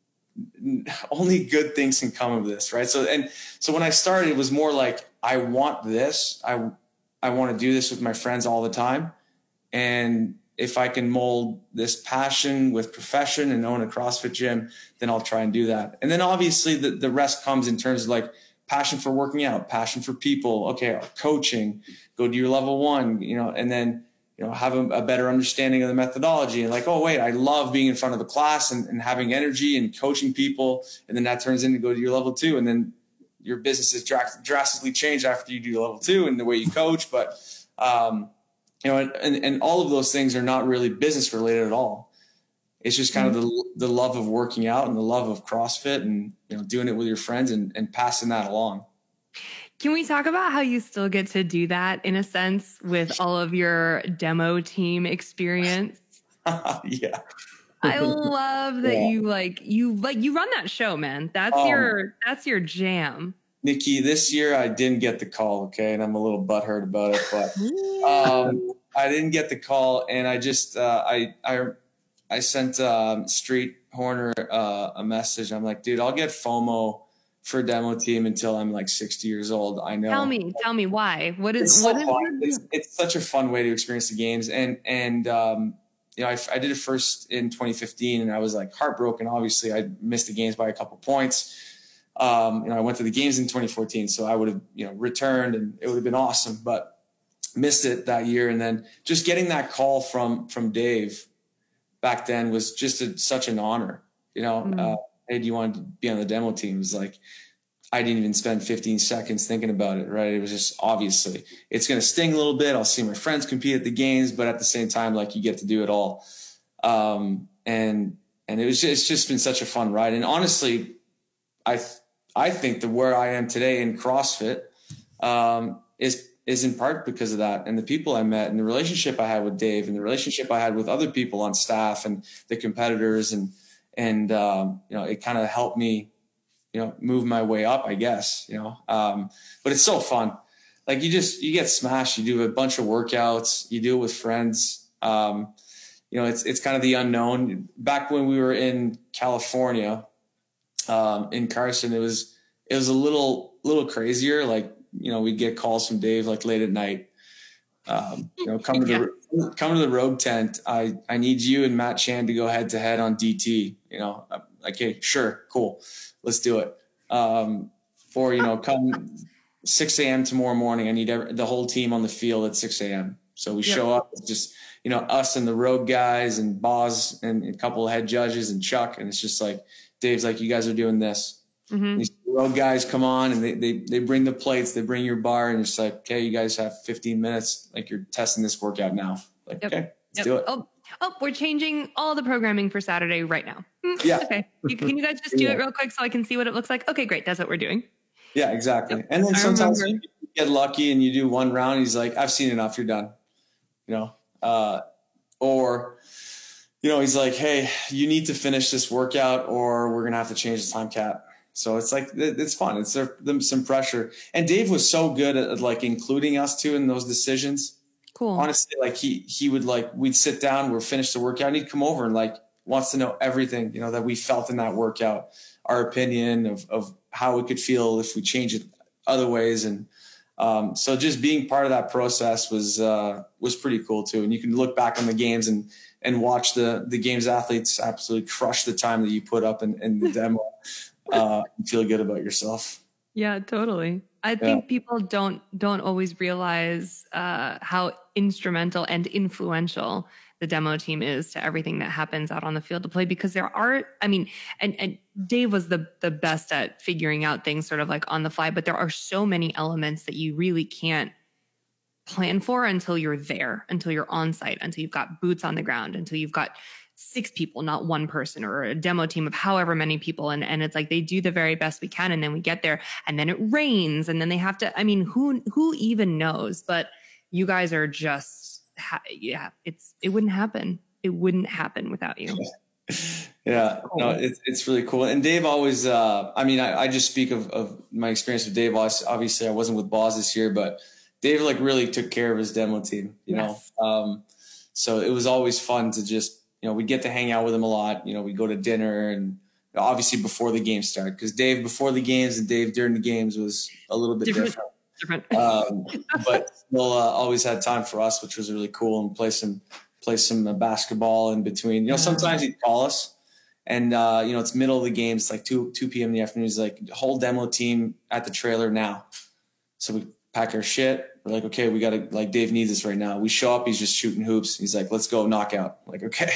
only good things can come of this. Right. So when I started, it was more like, I want this. I want to do this with my friends all the time. And if I can mold this passion with profession and own a CrossFit gym, then I'll try and do that. And then obviously the rest comes in terms of like passion for working out, passion for people. Okay. Coaching, go to your level 1, and then, have a better understanding of the methodology and like, oh wait, I love being in front of a class and having energy and coaching people. And then that turns into go to your level 2. And then your business is drastically changed after you do your level 2 and the way you coach. But, and all of those things are not really business related at all. It's just kind of the love of working out and the love of CrossFit and, doing it with your friends and passing that along. Can we talk about how you still get to do that in a sense with all of your demo team experience? Yeah. I love that you run that show, man. That's your jam. Nikki, this year I didn't get the call, okay, and I'm a little butthurt about it, but I didn't get the call, and I just I sent Street Horner a message. I'm like, dude, I'll get FOMO for demo team until I'm like 60 years old. I know. Tell me why. It's such a fun way to experience the games, and I did it first in 2015, and I was like heartbroken. Obviously, I missed the games by a couple points. I went to the games in 2014, so I would have, returned and it would have been awesome, but missed it that year. And then just getting that call from Dave back then was just such an honor, Hey, do you want to be on the demo team? It was like, I didn't even spend 15 seconds thinking about it, right? It was just obviously it's going to sting a little bit. I'll see my friends compete at the games, but at the same time, like you get to do it all. And it's just been such a fun ride. And honestly, I think that where I am today in CrossFit, is in part because of that, and the people I met, and the relationship I had with Dave, and the relationship I had with other people on staff and the competitors, and it kind of helped me, move my way up, I guess, but it's so fun. Like you get smashed. You do a bunch of workouts, you do it with friends. It's kind of the unknown. Back when we were in California, in Carson, it was a little crazier. Like, we'd get calls from Dave like late at night. Come to the Rogue tent. I need you and Matt Chan to go head to head on DT. Like, hey, sure, cool, let's do it. Or come 6 a.m. tomorrow morning. I need the whole team on the field at 6 a.m. So we show up. It's just us and the Rogue guys and Boz and a couple of head judges and Chuck, and it's just like Dave's like, you guys are doing this. Mm-hmm. These Rogue guys come on and they bring the plates, they bring your bar, and it's like, okay, you guys have 15 minutes. Like, you're testing this workout now. Like, okay, let's do it. Oh, we're changing all the programming for Saturday right now. Yeah. Okay. Can you guys just do it real quick so I can see what it looks like? Okay, great. That's what we're doing. Yeah, exactly. Yep. And then sometimes you get lucky and you do one round. He's like, I've seen enough. You're done. Or he's like, hey, you need to finish this workout or we're going to have to change the time cap. So it's like, it's fun. It's some pressure. And Dave was so good at like including us too in those decisions. Cool. Honestly, like he would like, we'd sit down, we'll finish the workout, and he'd come over and like wants to know everything, that we felt in that workout, our opinion of how it could feel if we change it other ways. And so just being part of that process was pretty cool too. And you can look back on the games and watch the games athletes absolutely crush the time that you put up in the demo. Feel good about yourself. Yeah, totally. I think people don't always realize how instrumental and influential the demo team is to everything that happens out on the field of play, because and Dave was the best at figuring out things sort of like on the fly, but there are so many elements that you really can't plan for until you're there, until you're on site, until you've got boots on the ground, until you've got 6 people, not one person, or a demo team of however many people. And it's like, they do the very best we can. And then we get there and then it rains and then they have to, who even knows, but you guys are just, it wouldn't happen. It wouldn't happen without you. Yeah, no, it's really cool. And Dave always, I just speak of my experience with Dave. Obviously I wasn't with Boz this year, but Dave like really took care of his demo team, Yes. So it was always fun to just, we'd get to hang out with him a lot. We'd go to dinner, and obviously before the games started, because Dave before the games and Dave during the games was a little bit different. But still always had time for us, which was really cool, and play some basketball in between. Sometimes he'd call us and, it's middle of the game. It's like 2 p.m. in the afternoon. He's like, whole demo team at the trailer now. So we pack our shit. We're like, okay, we got to, like, Dave needs us right now. We show up. He's just shooting hoops. He's like, let's go knockout. I'm like, okay.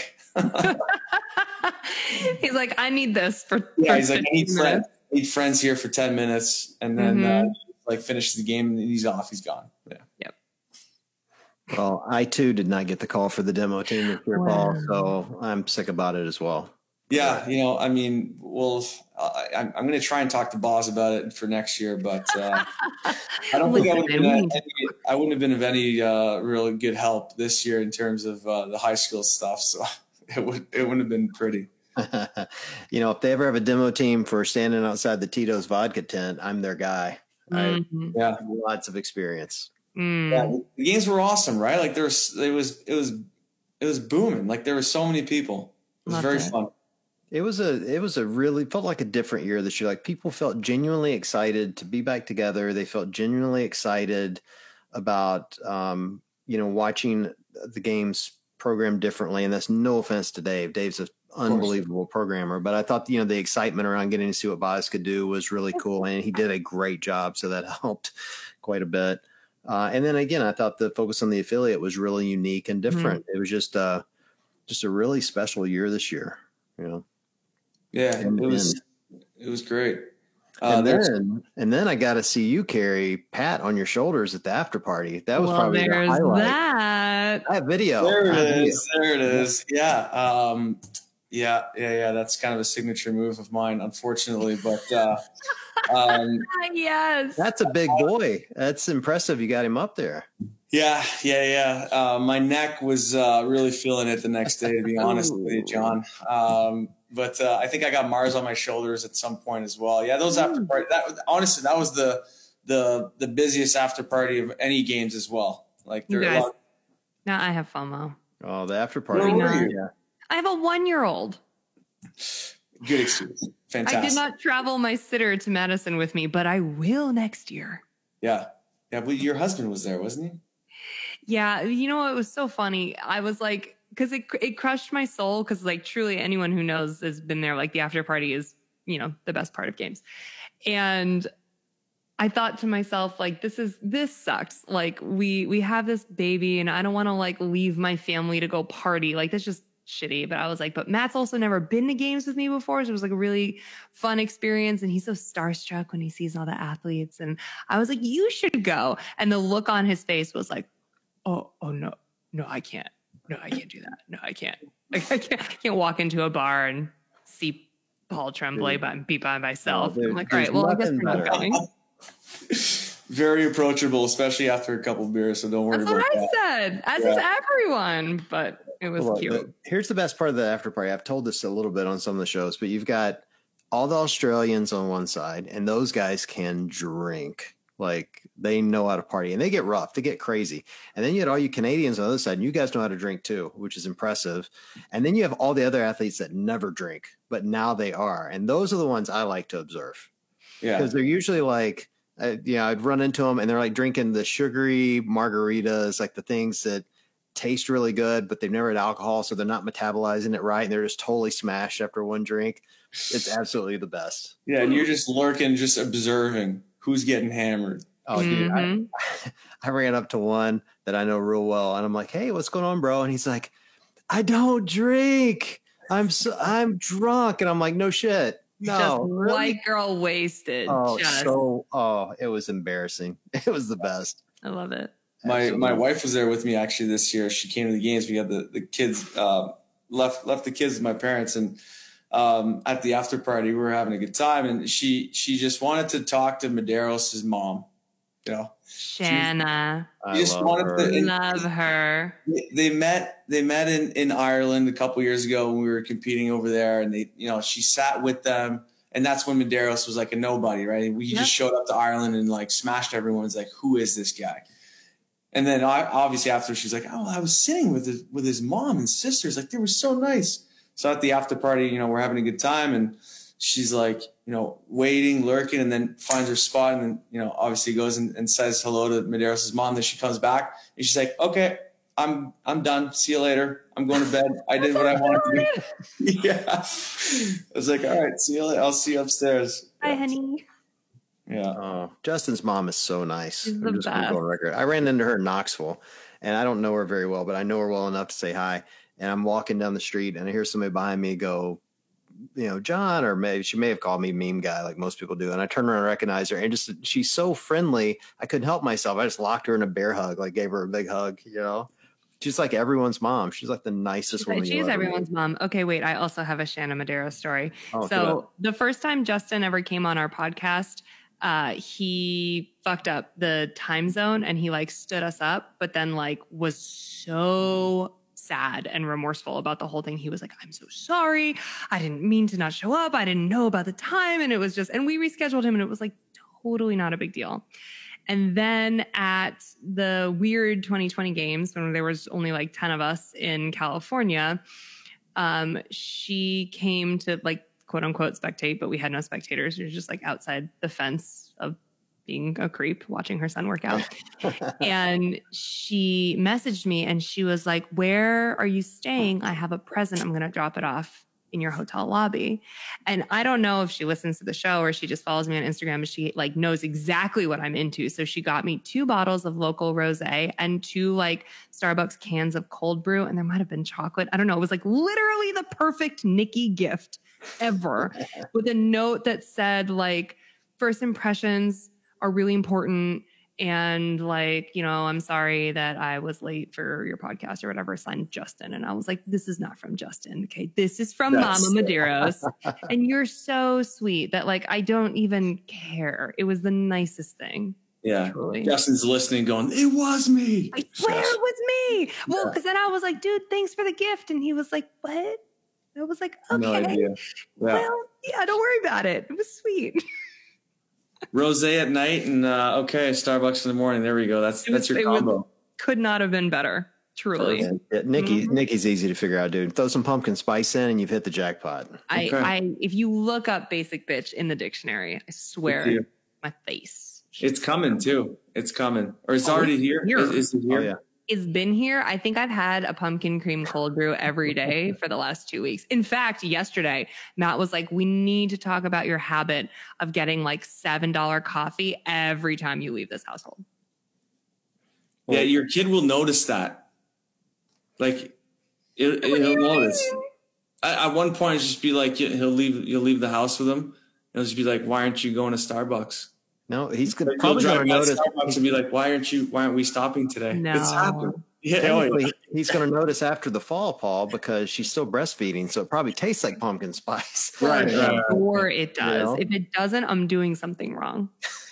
He's like, I need this for he's like, I need friends here for 10 minutes. And then finishes the game and he's off. He's gone. Yeah. Yep. Well, I too did not get the call for the demo team this year, Paul. So I'm sick about it as well. Yeah. I'm going to try and talk to Boz about it for next year, but I don't think I wouldn't have been of any really good help this year in terms of the high school stuff. So it wouldn't have been pretty. If they ever have a demo team for standing outside the Tito's vodka tent, I'm their guy. I have lots of experience. Yeah, the games were awesome, right? Like it was booming. Like there were so many people. It was very fun. It was a really felt like a different year this year. Like people felt genuinely excited to be back together. They felt genuinely excited about, watching the games programmed differently. And that's no offense to Dave. Dave's an unbelievable programmer, but I thought, the excitement around getting to see what Boz could do was really cool. And he did a great job. So that helped quite a bit. And then again, I thought the focus on the affiliate was really unique and different. It was just a really special year this year, Yeah, it was great. And then I got to see you carry Pat on your shoulders at the after party. That was probably the highlight. That video. There it is. Yeah. Yeah. That's kind of a signature move of mine, unfortunately. But yes, that's a big boy. That's impressive. You got him up there. Yeah. My neck was really feeling it the next day, to be honest with you, John. But I think I got Mars on my shoulders at some point as well. Yeah, those after party. That was the busiest after party of any games as well. Like now I have FOMO. Oh, the after party. Yeah. I have a 1-year-old. Good excuse. Fantastic. I did not travel my sitter to Madison with me, but I will next year. Yeah. But your husband was there, wasn't he? Yeah. You know, it was so funny. I was like, because it crushed my soul, because like truly anyone who knows has been there, like the after party is, you know, the best part of games. And I thought to myself, like, this sucks. Like we have this baby and I don't want to like leave my family to go party. Like that's just shitty. But I was like, but Matt's also never been to games with me before. So it was like a really fun experience. And he's so starstruck when he sees all the athletes. And I was like, you should go. And the look on his face was like, oh no, I can't. No, I can't do that. No, I can't. Like, I can't walk into a bar and see Paul Tremblay be by myself. I'm like, all right, well, I guess we're not going. Very approachable, especially after a couple of beers. So don't worry about that. That's what I said. As is everyone, but it was cute. Here's the best part of the after party. I've told this a little bit on some of the shows, but you've got all the Australians on one side, and those guys can drink. Like they know how to party and they get rough, they get crazy. And then you had all you Canadians on the other side and you guys know how to drink too, which is impressive. And then you have all the other athletes that never drink, but now they are. And those are the ones I like to observe. Yeah. Because they're usually like, I'd run into them and they're like drinking the sugary margaritas, like the things that taste really good, but they've never had alcohol. So they're not metabolizing it right. And they're just totally smashed after one drink. It's absolutely the best. Yeah. And you're just lurking, just observing. Who's getting hammered? Oh, dude, I ran up to one that I know real well, and I'm like, "Hey, what's going on, bro?" And he's like, "I don't drink. I'm drunk." And I'm like, "No shit, no." Just really? White girl wasted. It was embarrassing. It was the best. I love it. My wife was there with me actually this year. She came to the games. We had the kids left the kids with my parents and. At the after party, we were having a good time, and she just wanted to talk to Medeiros' mom. You know, Shanna. Love her. They met in Ireland a couple years ago when we were competing over there, and she sat with them, and that's when Medeiros was like a nobody, right? We just showed up to Ireland and like smashed everyone's like, who is this guy? And then obviously after she's like, oh, I was sitting with his mom and sisters, like they were so nice. So at the after party, we're having a good time and she's like, waiting, lurking, and then finds her spot. And then, obviously goes and says hello to Medeiros' mom. Then she comes back and she's like, okay, I'm done. See you later. I'm going to bed. I did what I wanted to do. Yeah. I was like, all right, see you later. I'll see you upstairs. Hi, honey. Yeah. Oh, Justin's mom is so nice. She's the best. Go on record. I ran into her in Knoxville and I don't know her very well, but I know her well enough to say hi. And I'm walking down the street and I hear somebody behind me go, John, or maybe she may have called me meme guy like most people do. And I turn around and recognize her and she's so friendly. I couldn't help myself. I just locked her in a bear hug, like gave her a big hug, She's like everyone's mom. She's like the nicest woman. She's everyone's mom. Okay, wait. I also have a Shanna Medeiros story. So the first time Justin ever came on our podcast, he fucked up the time zone and he like stood us up, but then like was so sad and remorseful about the whole thing. He was like, I'm so sorry. I didn't mean to not show up. I didn't know about the time. And it was and we rescheduled him and it was like totally not a big deal. And then at the weird 2020 games, when there was only like 10 of us in California, she came to like quote unquote spectate, but we had no spectators. We were just like outside the fence of being a creep watching her son work out. And she messaged me and she was like, where are you staying? I have a present. I'm going to drop it off in your hotel lobby. And I don't know if she listens to the show or she just follows me on Instagram, but she like knows exactly what I'm into. So she got me 2 bottles of local rosé and 2 like Starbucks cans of cold brew. And there might've been chocolate. I don't know. It was like literally the perfect Nikki gift ever with a note that said like, first impressions are really important. And like, I'm sorry that I was late for your podcast or whatever, signed Justin. And I was like, this is not from Justin. Okay. This is from Mama Medeiros. And you're so sweet that like, I don't even care. It was the nicest thing. Yeah. Truly. Justin's listening going, it was me. I swear it was me. Well, because then I was like, dude, thanks for the gift. And he was like, what? I was like, okay. No idea. Yeah. Well, yeah, don't worry about it. It was sweet. Rosé at night and Starbucks in the morning. There we go. That's your combo. Could not have been better. Truly. Yeah, Nikki's easy to figure out, dude. Throw some pumpkin spice in and you've hit the jackpot. If you look up basic bitch in the dictionary, I swear my face. It's coming too. It's coming. Or it's already here. Is it here? Oh, yeah. It's been here. I think I've had a pumpkin cream cold brew every day for the last 2 weeks. In fact, yesterday, Matt was like, we need to talk about your habit of getting like $7 coffee every time you leave this household. Yeah, your kid will notice that. Like, he'll notice. At one point, it's just be like, you'll leave the house with him. And he'll just be like, why aren't you going to Starbucks? No, he's probably going to notice. And be like, why aren't we stopping today? No. It's happened. Yeah, he's going to notice after the fall, Paul, because she's still breastfeeding, so it probably tastes like pumpkin spice. Right. Or it does. If it doesn't, I'm doing something wrong.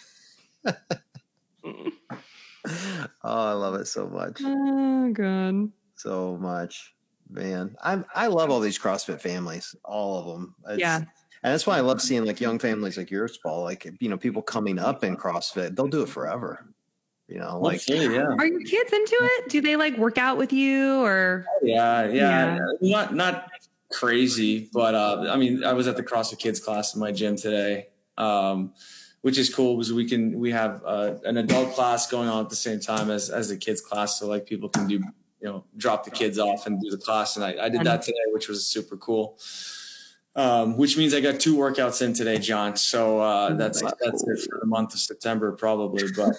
Oh, I love it so much. Oh, God. So much, man. I love all these CrossFit families, all of them. And that's why I love seeing like young families like yours, Paul. Like, people coming up in CrossFit, they'll do it forever. Are your kids into it? Do they like work out with you or? Yeah. Not crazy, but I was at the CrossFit Kids class in my gym today, which is cool because we have an adult class going on at the same time as the kids class, so like people can do drop the kids off and do the class, and I did that today, which was super cool. Which means I got 2 workouts in today, John. So that's it for the month of September, probably. But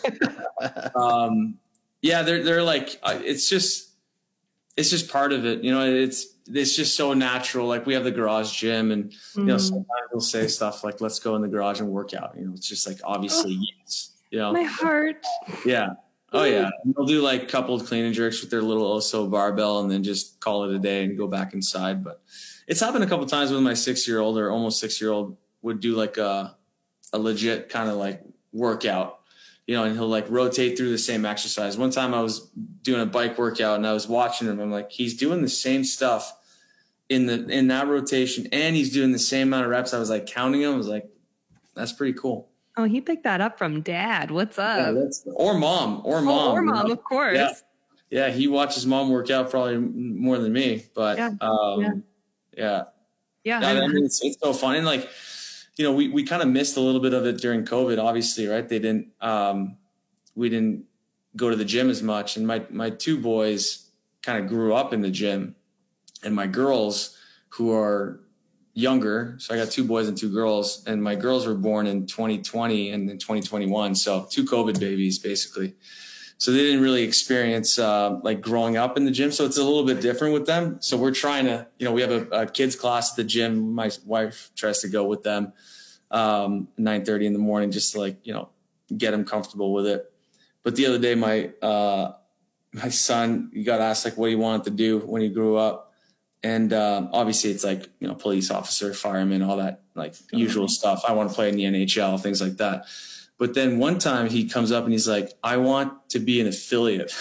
they're like it's just part of it. It's just so natural. Like we have the garage gym, and sometimes we'll say stuff like, "Let's go in the garage and work out." It's just like obviously yes. My heart. Yeah. Oh yeah. And they'll do like coupled clean and jerks with their little Oso barbell, and then just call it a day and go back inside, but. It's happened a couple of times with my 6-year-old or almost 6-year-old would do like a legit kind of like workout, and he'll like rotate through the same exercise. One time I was doing a bike workout and I was watching him. I'm like, he's doing the same stuff in that rotation and he's doing the same amount of reps. I was like counting him. I was like, that's pretty cool. Oh, he picked that up from dad. What's up? Yeah, or mom, of course. Yeah. He watches mom work out probably more than me, but Yeah. I mean, it's so fun. And like, we kind of missed a little bit of it during COVID, obviously, right? We didn't go to the gym as much. And my 2 boys kind of grew up in the gym, and my girls who are younger. So I got 2 boys and 2 girls, and my girls were born in 2020 and in 2021. So 2 COVID babies, basically. So they didn't really experience like growing up in the gym. So it's a little bit different with them. So we're trying to, we have a kids class at the gym. My wife tries to go with them 9:30 in the morning just to like, get them comfortable with it. But the other day, my son, he got asked like what he wanted to do when he grew up. And obviously it's like, police officer, fireman, all that like usual stuff. I want to play in the NHL, things like that. But then one time he comes up and he's like, I want to be an affiliate.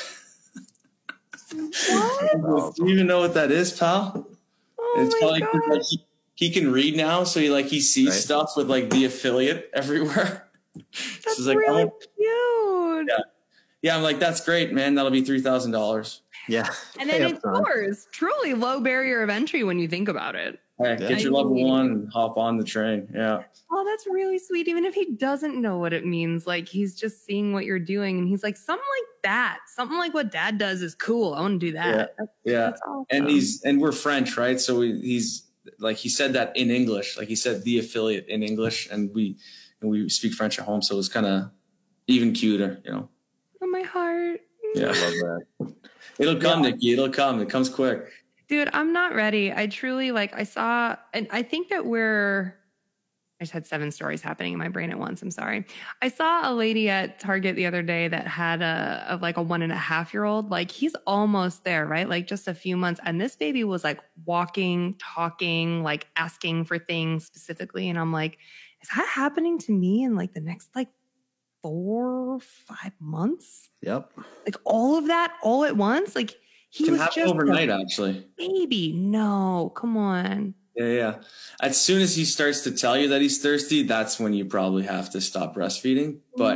What? Do you even know what that is, pal? It's probably like he can read now. So he sees stuff with like the affiliate everywhere. That's so really cute. Yeah. I'm like, that's great, man. That'll be $3,000. Yeah. And then it's yours. Truly low barrier of entry when you think about it. Hey, get your level 1 and hop on the train. Yeah. Oh, that's really sweet. Even if he doesn't know what it means, like he's just seeing what you're doing and he's like, something like that, something like what dad does is cool. I want to do that. Yeah. That's awesome. And we're French, right? So he's like, he said that in English, like he said the affiliate in English, and we speak French at home. So it was kind of even cuter, Oh, my heart. Yeah. I love that. It'll come, Nikki. It'll come. It comes quick. Dude, I'm not ready. I truly I saw, and I think that I just had 7 stories happening in my brain at once. I'm sorry. I saw a lady at Target the other day that had a 1.5-year-old. Like he's almost there, right? Like just a few months. And this baby was like walking, talking, like asking for things specifically. And I'm like, is that happening to me in like the next like 4 or 5 months? Yep. Like all of that all at once? Like he was just overnight, actually. Baby. No, come on. Yeah. As soon as he starts to tell you that he's thirsty, that's when you probably have to stop breastfeeding. But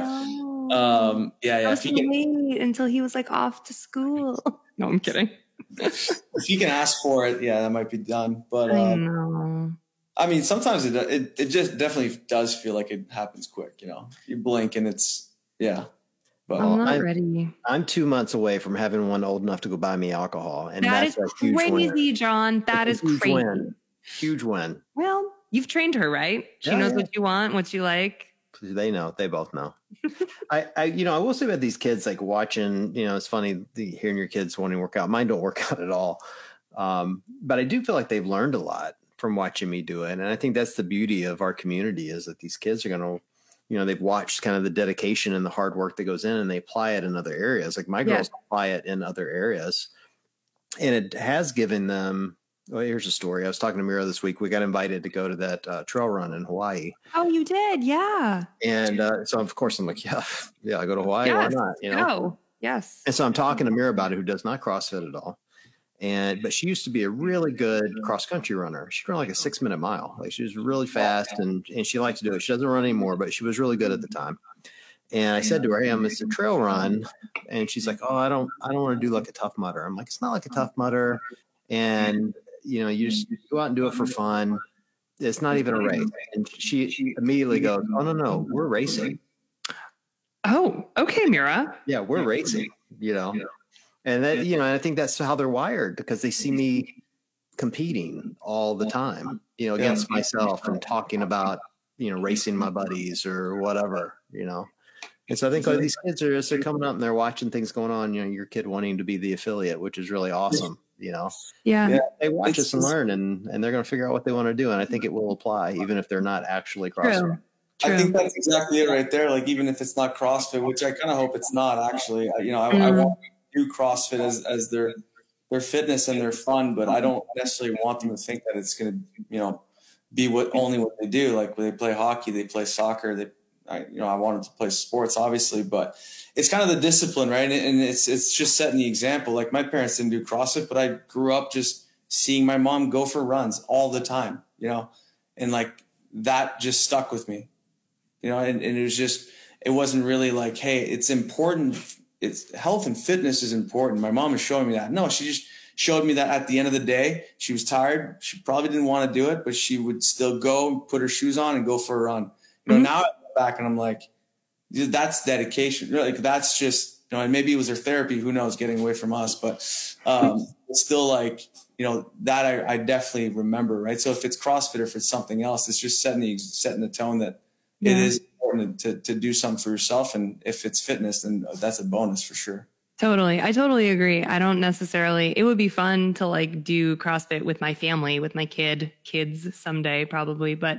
If he wait until he was like off to school. No, I'm kidding. If you can ask for it, that might be done. But I know. I mean, sometimes it just definitely does feel like it happens quick. You blink and it's But I'm not ready. I'm 2 months away from having one old enough to go buy me alcohol, and that's a huge crazy, win. John. That is crazy. Win. Huge win. Well, you've trained her, right? She knows what you want, what you like. They know. They both know. I will say about these kids, like watching, it's funny hearing your kids wanting to work out. Mine don't work out at all. But I do feel like they've learned a lot from watching me do it. And I think that's the beauty of our community is that these kids are going to, they've watched kind of the dedication and the hard work that goes in and they apply it in other areas. Like my girls apply it in other areas. And it has given them, well, here's a story. I was talking to Mira this week. We got invited to go to that trail run in Hawaii. Oh, you did? Yeah. And so, of course, I'm like, I go to Hawaii. Yes, why not? Oh, yes. And so I'm talking to Mira about it, who does not CrossFit at all. But she used to be a really good cross country runner. She ran like a 6-minute mile. Like she was really fast and she liked to do it. She doesn't run anymore, but she was really good at the time. And I said to her, hey, it's a trail run. And she's like, oh, I don't want to do like a Tough Mudder. I'm like, it's not like a Tough Mudder. And you just go out and do it for fun. It's not even a race. And she immediately goes, oh, no, we're racing. Oh, okay, Mira. Yeah, we're racing, And that, I think that's how they're wired because they see me competing all the time, against myself and talking about, racing my buddies or whatever, And so I think these kids they're coming up and they're watching things going on, your kid wanting to be the affiliate, which is really awesome. Yeah. They watch us and learn and they're going to figure out what they want to do. And I think it will apply even if they're not actually CrossFit. True. I think that's exactly it right there. Like, even if it's not CrossFit, which I kind of hope it's not actually, I want to do CrossFit as their fitness and their fun, but I don't necessarily want them to think that it's going to, be only what they do. Like when they play hockey, they play soccer, I wanted to play sports obviously, but it's kind of the discipline, right? And it's just setting the example. Like my parents didn't do CrossFit, but I grew up just seeing my mom go for runs all the time, and like that just stuck with me, and it was just, it wasn't really like, hey, it's important. It's health and fitness is important. My mom is showing me that. No, she just showed me that at the end of the day, she was tired. She probably didn't want to do it, but she would still go put her shoes on and go for a run. Now I look back and I'm like, that's dedication. Like that's just, and maybe it was her therapy, who knows, getting away from us, but it's still like, that I definitely remember. Right. So if it's CrossFit or if it's something else, it's just setting the tone that it is important to do something for yourself. And if it's fitness, then that's a bonus for sure. Totally. I totally agree. I don't necessarily, it would be fun to like do CrossFit with my family, with my kids someday probably, but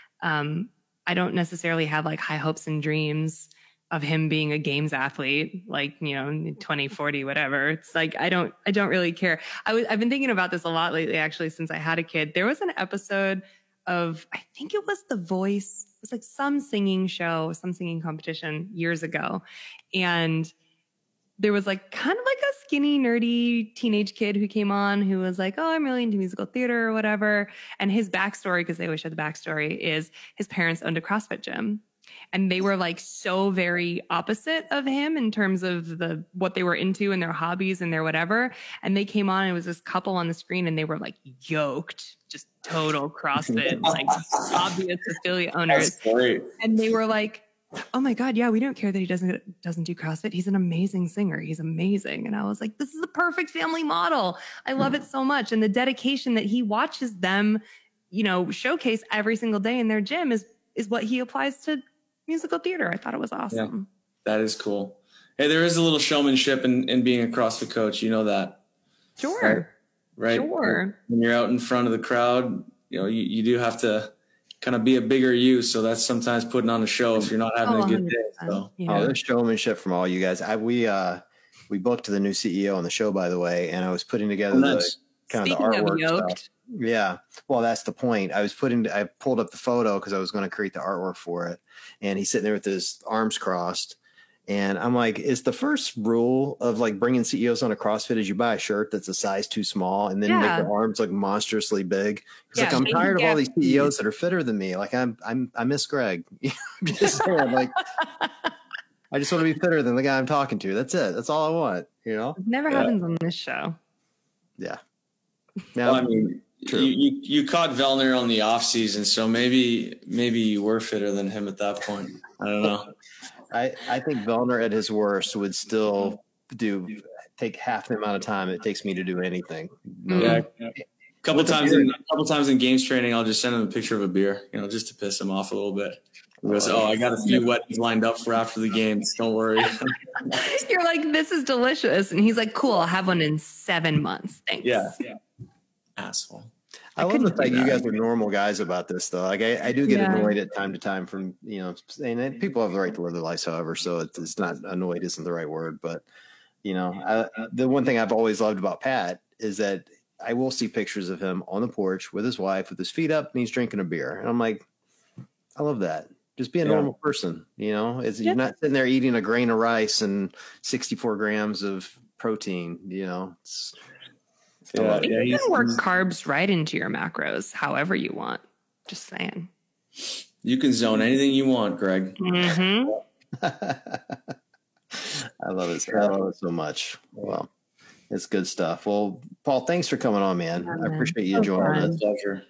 I don't necessarily have like high hopes and dreams of him being a games athlete, like, 2040, whatever. It's like, I don't really care. I've been thinking about this a lot lately, actually, since I had a kid. There was an episode of, I think it was The Voice. It was like some singing show, some singing competition years ago. And there was like kind of like a skinny, nerdy teenage kid who came on who was like, oh, I'm really into musical theater or whatever. And his backstory, because they always show the backstory, is his parents owned a CrossFit gym. And they were like so very opposite of him in terms of what they were into and their hobbies and their whatever. And they came on, and it was this couple on the screen and they were like yoked, just total CrossFit, like obvious affiliate owners. That's great. And they were like, oh my God, yeah, we don't care that he doesn't do CrossFit. He's an amazing singer. He's amazing. And I was like, this is the perfect family model. I love it so much. And the dedication that he watches them, showcase every single day in their gym is what he applies to musical theater. I thought it was awesome. Yeah, that is cool. Hey, there is a little showmanship in being a CrossFit coach. You know that. Sure. Right. Sure. When you're out in front of the crowd, you do have to kind of be a bigger you. So that's sometimes putting on a show if you're not having a good day. So there's showmanship from all you guys. We booked the new CEO on the show, by the way, and I was putting together the artwork stuff. Yeah. Well, that's the point. I pulled up the photo because I was going to create the artwork for it. And he's sitting there with his arms crossed. And I'm like, is the first rule of like bringing CEOs on a CrossFit is you buy a shirt that's a size too small and then make their arms look monstrously big? Because I'm tired of all these CEOs that are fitter than me. Like I miss Greg. Just saying, like, I just want to be fitter than the guy I'm talking to. That's it. That's all I want. It never happens on this show. Yeah. Now, well, I mean, you caught Vellner on the off season, so maybe you were fitter than him at that point. I don't know. I think Vellner at his worst would still take half the amount of time it takes me to do anything. Yeah. A couple times in games training, I'll just send him a picture of a beer, just to piss him off a little bit. He goes, I got a few wetties lined up for after the games. Don't worry. You're like, this is delicious. And he's like, cool, I'll have one in 7 months. Thanks. Yeah. Asshole. I love the fact you guys are normal guys about this, though. Like I do get annoyed at time to time from, and people have the right to live their lives, however. So it's not annoyed isn't the right word. But, the one thing I've always loved about Pat is that I will see pictures of him on the porch with his wife with his feet up and he's drinking a beer. And I'm like, I love that. Just be a normal person, you're not sitting there eating a grain of rice and 64 grams of protein, It's, you can work carbs right into your macros, however you want. Just saying. You can zone anything you want, Greg. Mm-hmm. I love it. I love it so much. Well, it's good stuff. Well, Paul, thanks for coming on, man. I appreciate you joining us. Pleasure.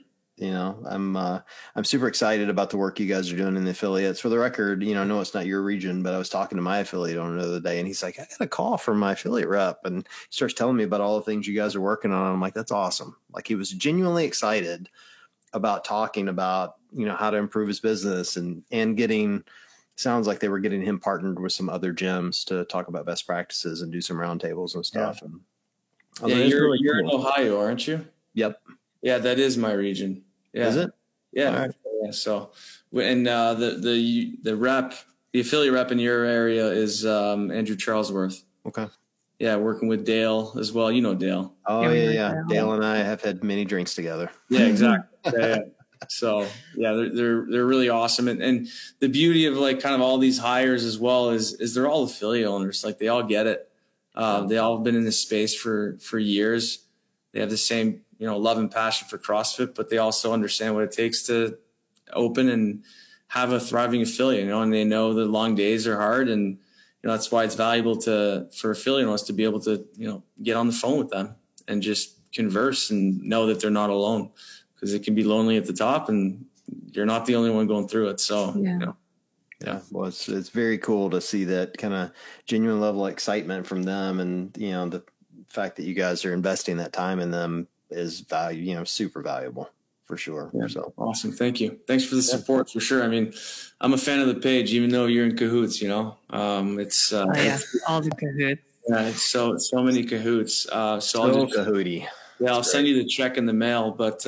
I'm super excited about the work you guys are doing in the affiliates. For the record, I know it's not your region, but I was talking to my affiliate on another day and he's like, I got a call from my affiliate rep and he starts telling me about all the things you guys are working on. I'm like, that's awesome. Like he was genuinely excited about talking about, how to improve his business and getting, sounds like they were getting him partnered with some other gyms to talk about best practices and do some roundtables and stuff. Yeah. And you're in Ohio, aren't you? Yep. Yeah, that is my region. Yeah. Is it? Yeah. Right. Yeah. So, and the affiliate rep in your area is Andrew Charlesworth. Okay. Yeah, working with Dale as well. You know Dale. Oh yeah. Dale and I have had many drinks together. Yeah, exactly. Yeah. So yeah, they're really awesome, and the beauty of like kind of all these hires as well is they're all affiliate owners. Like they all get it. They all have been in this space for years. They have the same love and passion for CrossFit, but they also understand what it takes to open and have a thriving affiliate, and they know the long days are hard. And, that's why it's valuable for affiliate owners to be able to, get on the phone with them and just converse and know that they're not alone, because it can be lonely at the top and you're not the only one going through it. So, yeah. Well, it's very cool to see that kind of genuine level of excitement from them. And, the fact that you guys are investing that time in them is super valuable for sure. Yeah. So awesome. Thank you. Thanks for the support for sure. I mean, I'm a fan of the page, even though you're in cahoots, it's all the cahoots. Yeah. It's so many cahoots. So I'll just cahooty. Yeah. I'll send you the check in the mail, but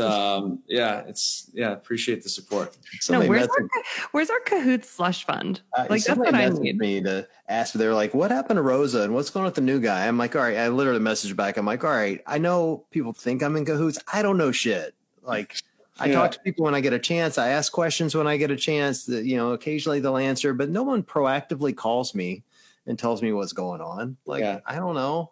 appreciate the support. Where's our cahoots slush fund? That's what I need. Me to ask, they're like, what happened to Rosa and what's going on with the new guy? I'm like, all right, I literally messaged back. I'm like, all right, I know people think I'm in cahoots. I don't know shit. Like I talk to people when I get a chance. I ask questions when I get a chance that, occasionally they'll answer, but no one proactively calls me and tells me what's going on. Like, I don't know,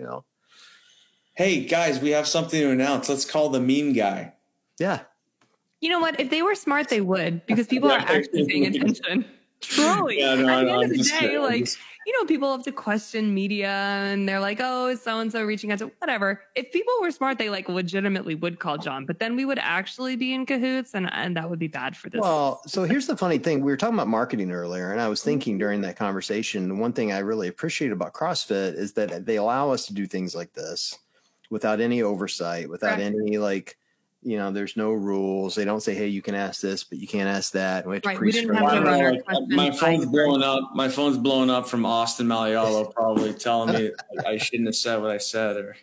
Hey guys, we have something to announce. Let's call the mean guy. Yeah. You know what? If they were smart, they would, because people are actually paying attention. Truly. At the end of the day, people have to question media and they're like, oh, is so-and-so reaching out to whatever. If people were smart, they legitimately would call John, but then we would actually be in cahoots and that would be bad for this. Well, so here's the funny thing. We were talking about marketing earlier, and I was thinking during that conversation, one thing I really appreciate about CrossFit is that they allow us to do things like this without any oversight, without any there's no rules. They don't say, hey, you can ask this, but you can't ask that. We didn't have my phone's blowing up. My phone's blowing up from Austin Malleolo, probably telling me I shouldn't have said what I said.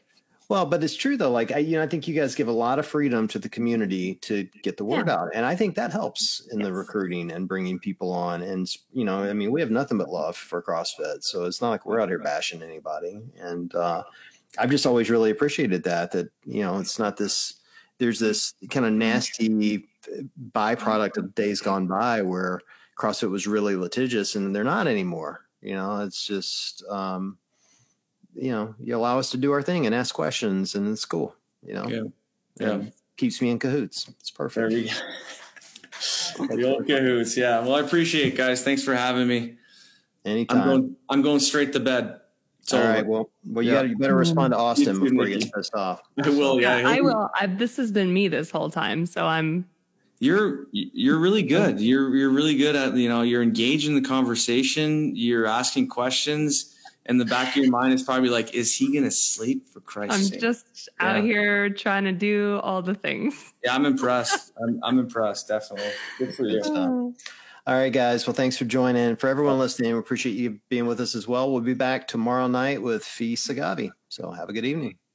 Well, but it's true though. Like I think you guys give a lot of freedom to the community to get the word out, and I think that helps in the recruiting and bringing people on. And I mean, we have nothing but love for CrossFit, so it's not like we're out here bashing anybody. And I've just always really appreciated that it's not this. There's this kind of nasty byproduct of days gone by where CrossFit was really litigious, and they're not anymore. It's just. You allow us to do our thing and ask questions, and it's cool. Yeah. Keeps me in cahoots. It's perfect. There you go. The old cahoots. Yeah. Well, I appreciate it, guys. Thanks for having me. Anytime. I'm going straight to bed. All right. Well, you better respond to Austin before he gets pissed off. I will. Yeah, I will. This has been me this whole time, so I'm. You're really good. You're really good at you're engaged in the conversation. You're asking questions. And the back of your mind is probably like, is he going to sleep, for Christ's sake? I'm just out here trying to do all the things. Yeah, I'm impressed. I'm impressed, definitely. Good for you. All right, guys. Well, thanks for joining. For everyone listening, we appreciate you being with us as well. We'll be back tomorrow night with Fee Sagavi. So have a good evening.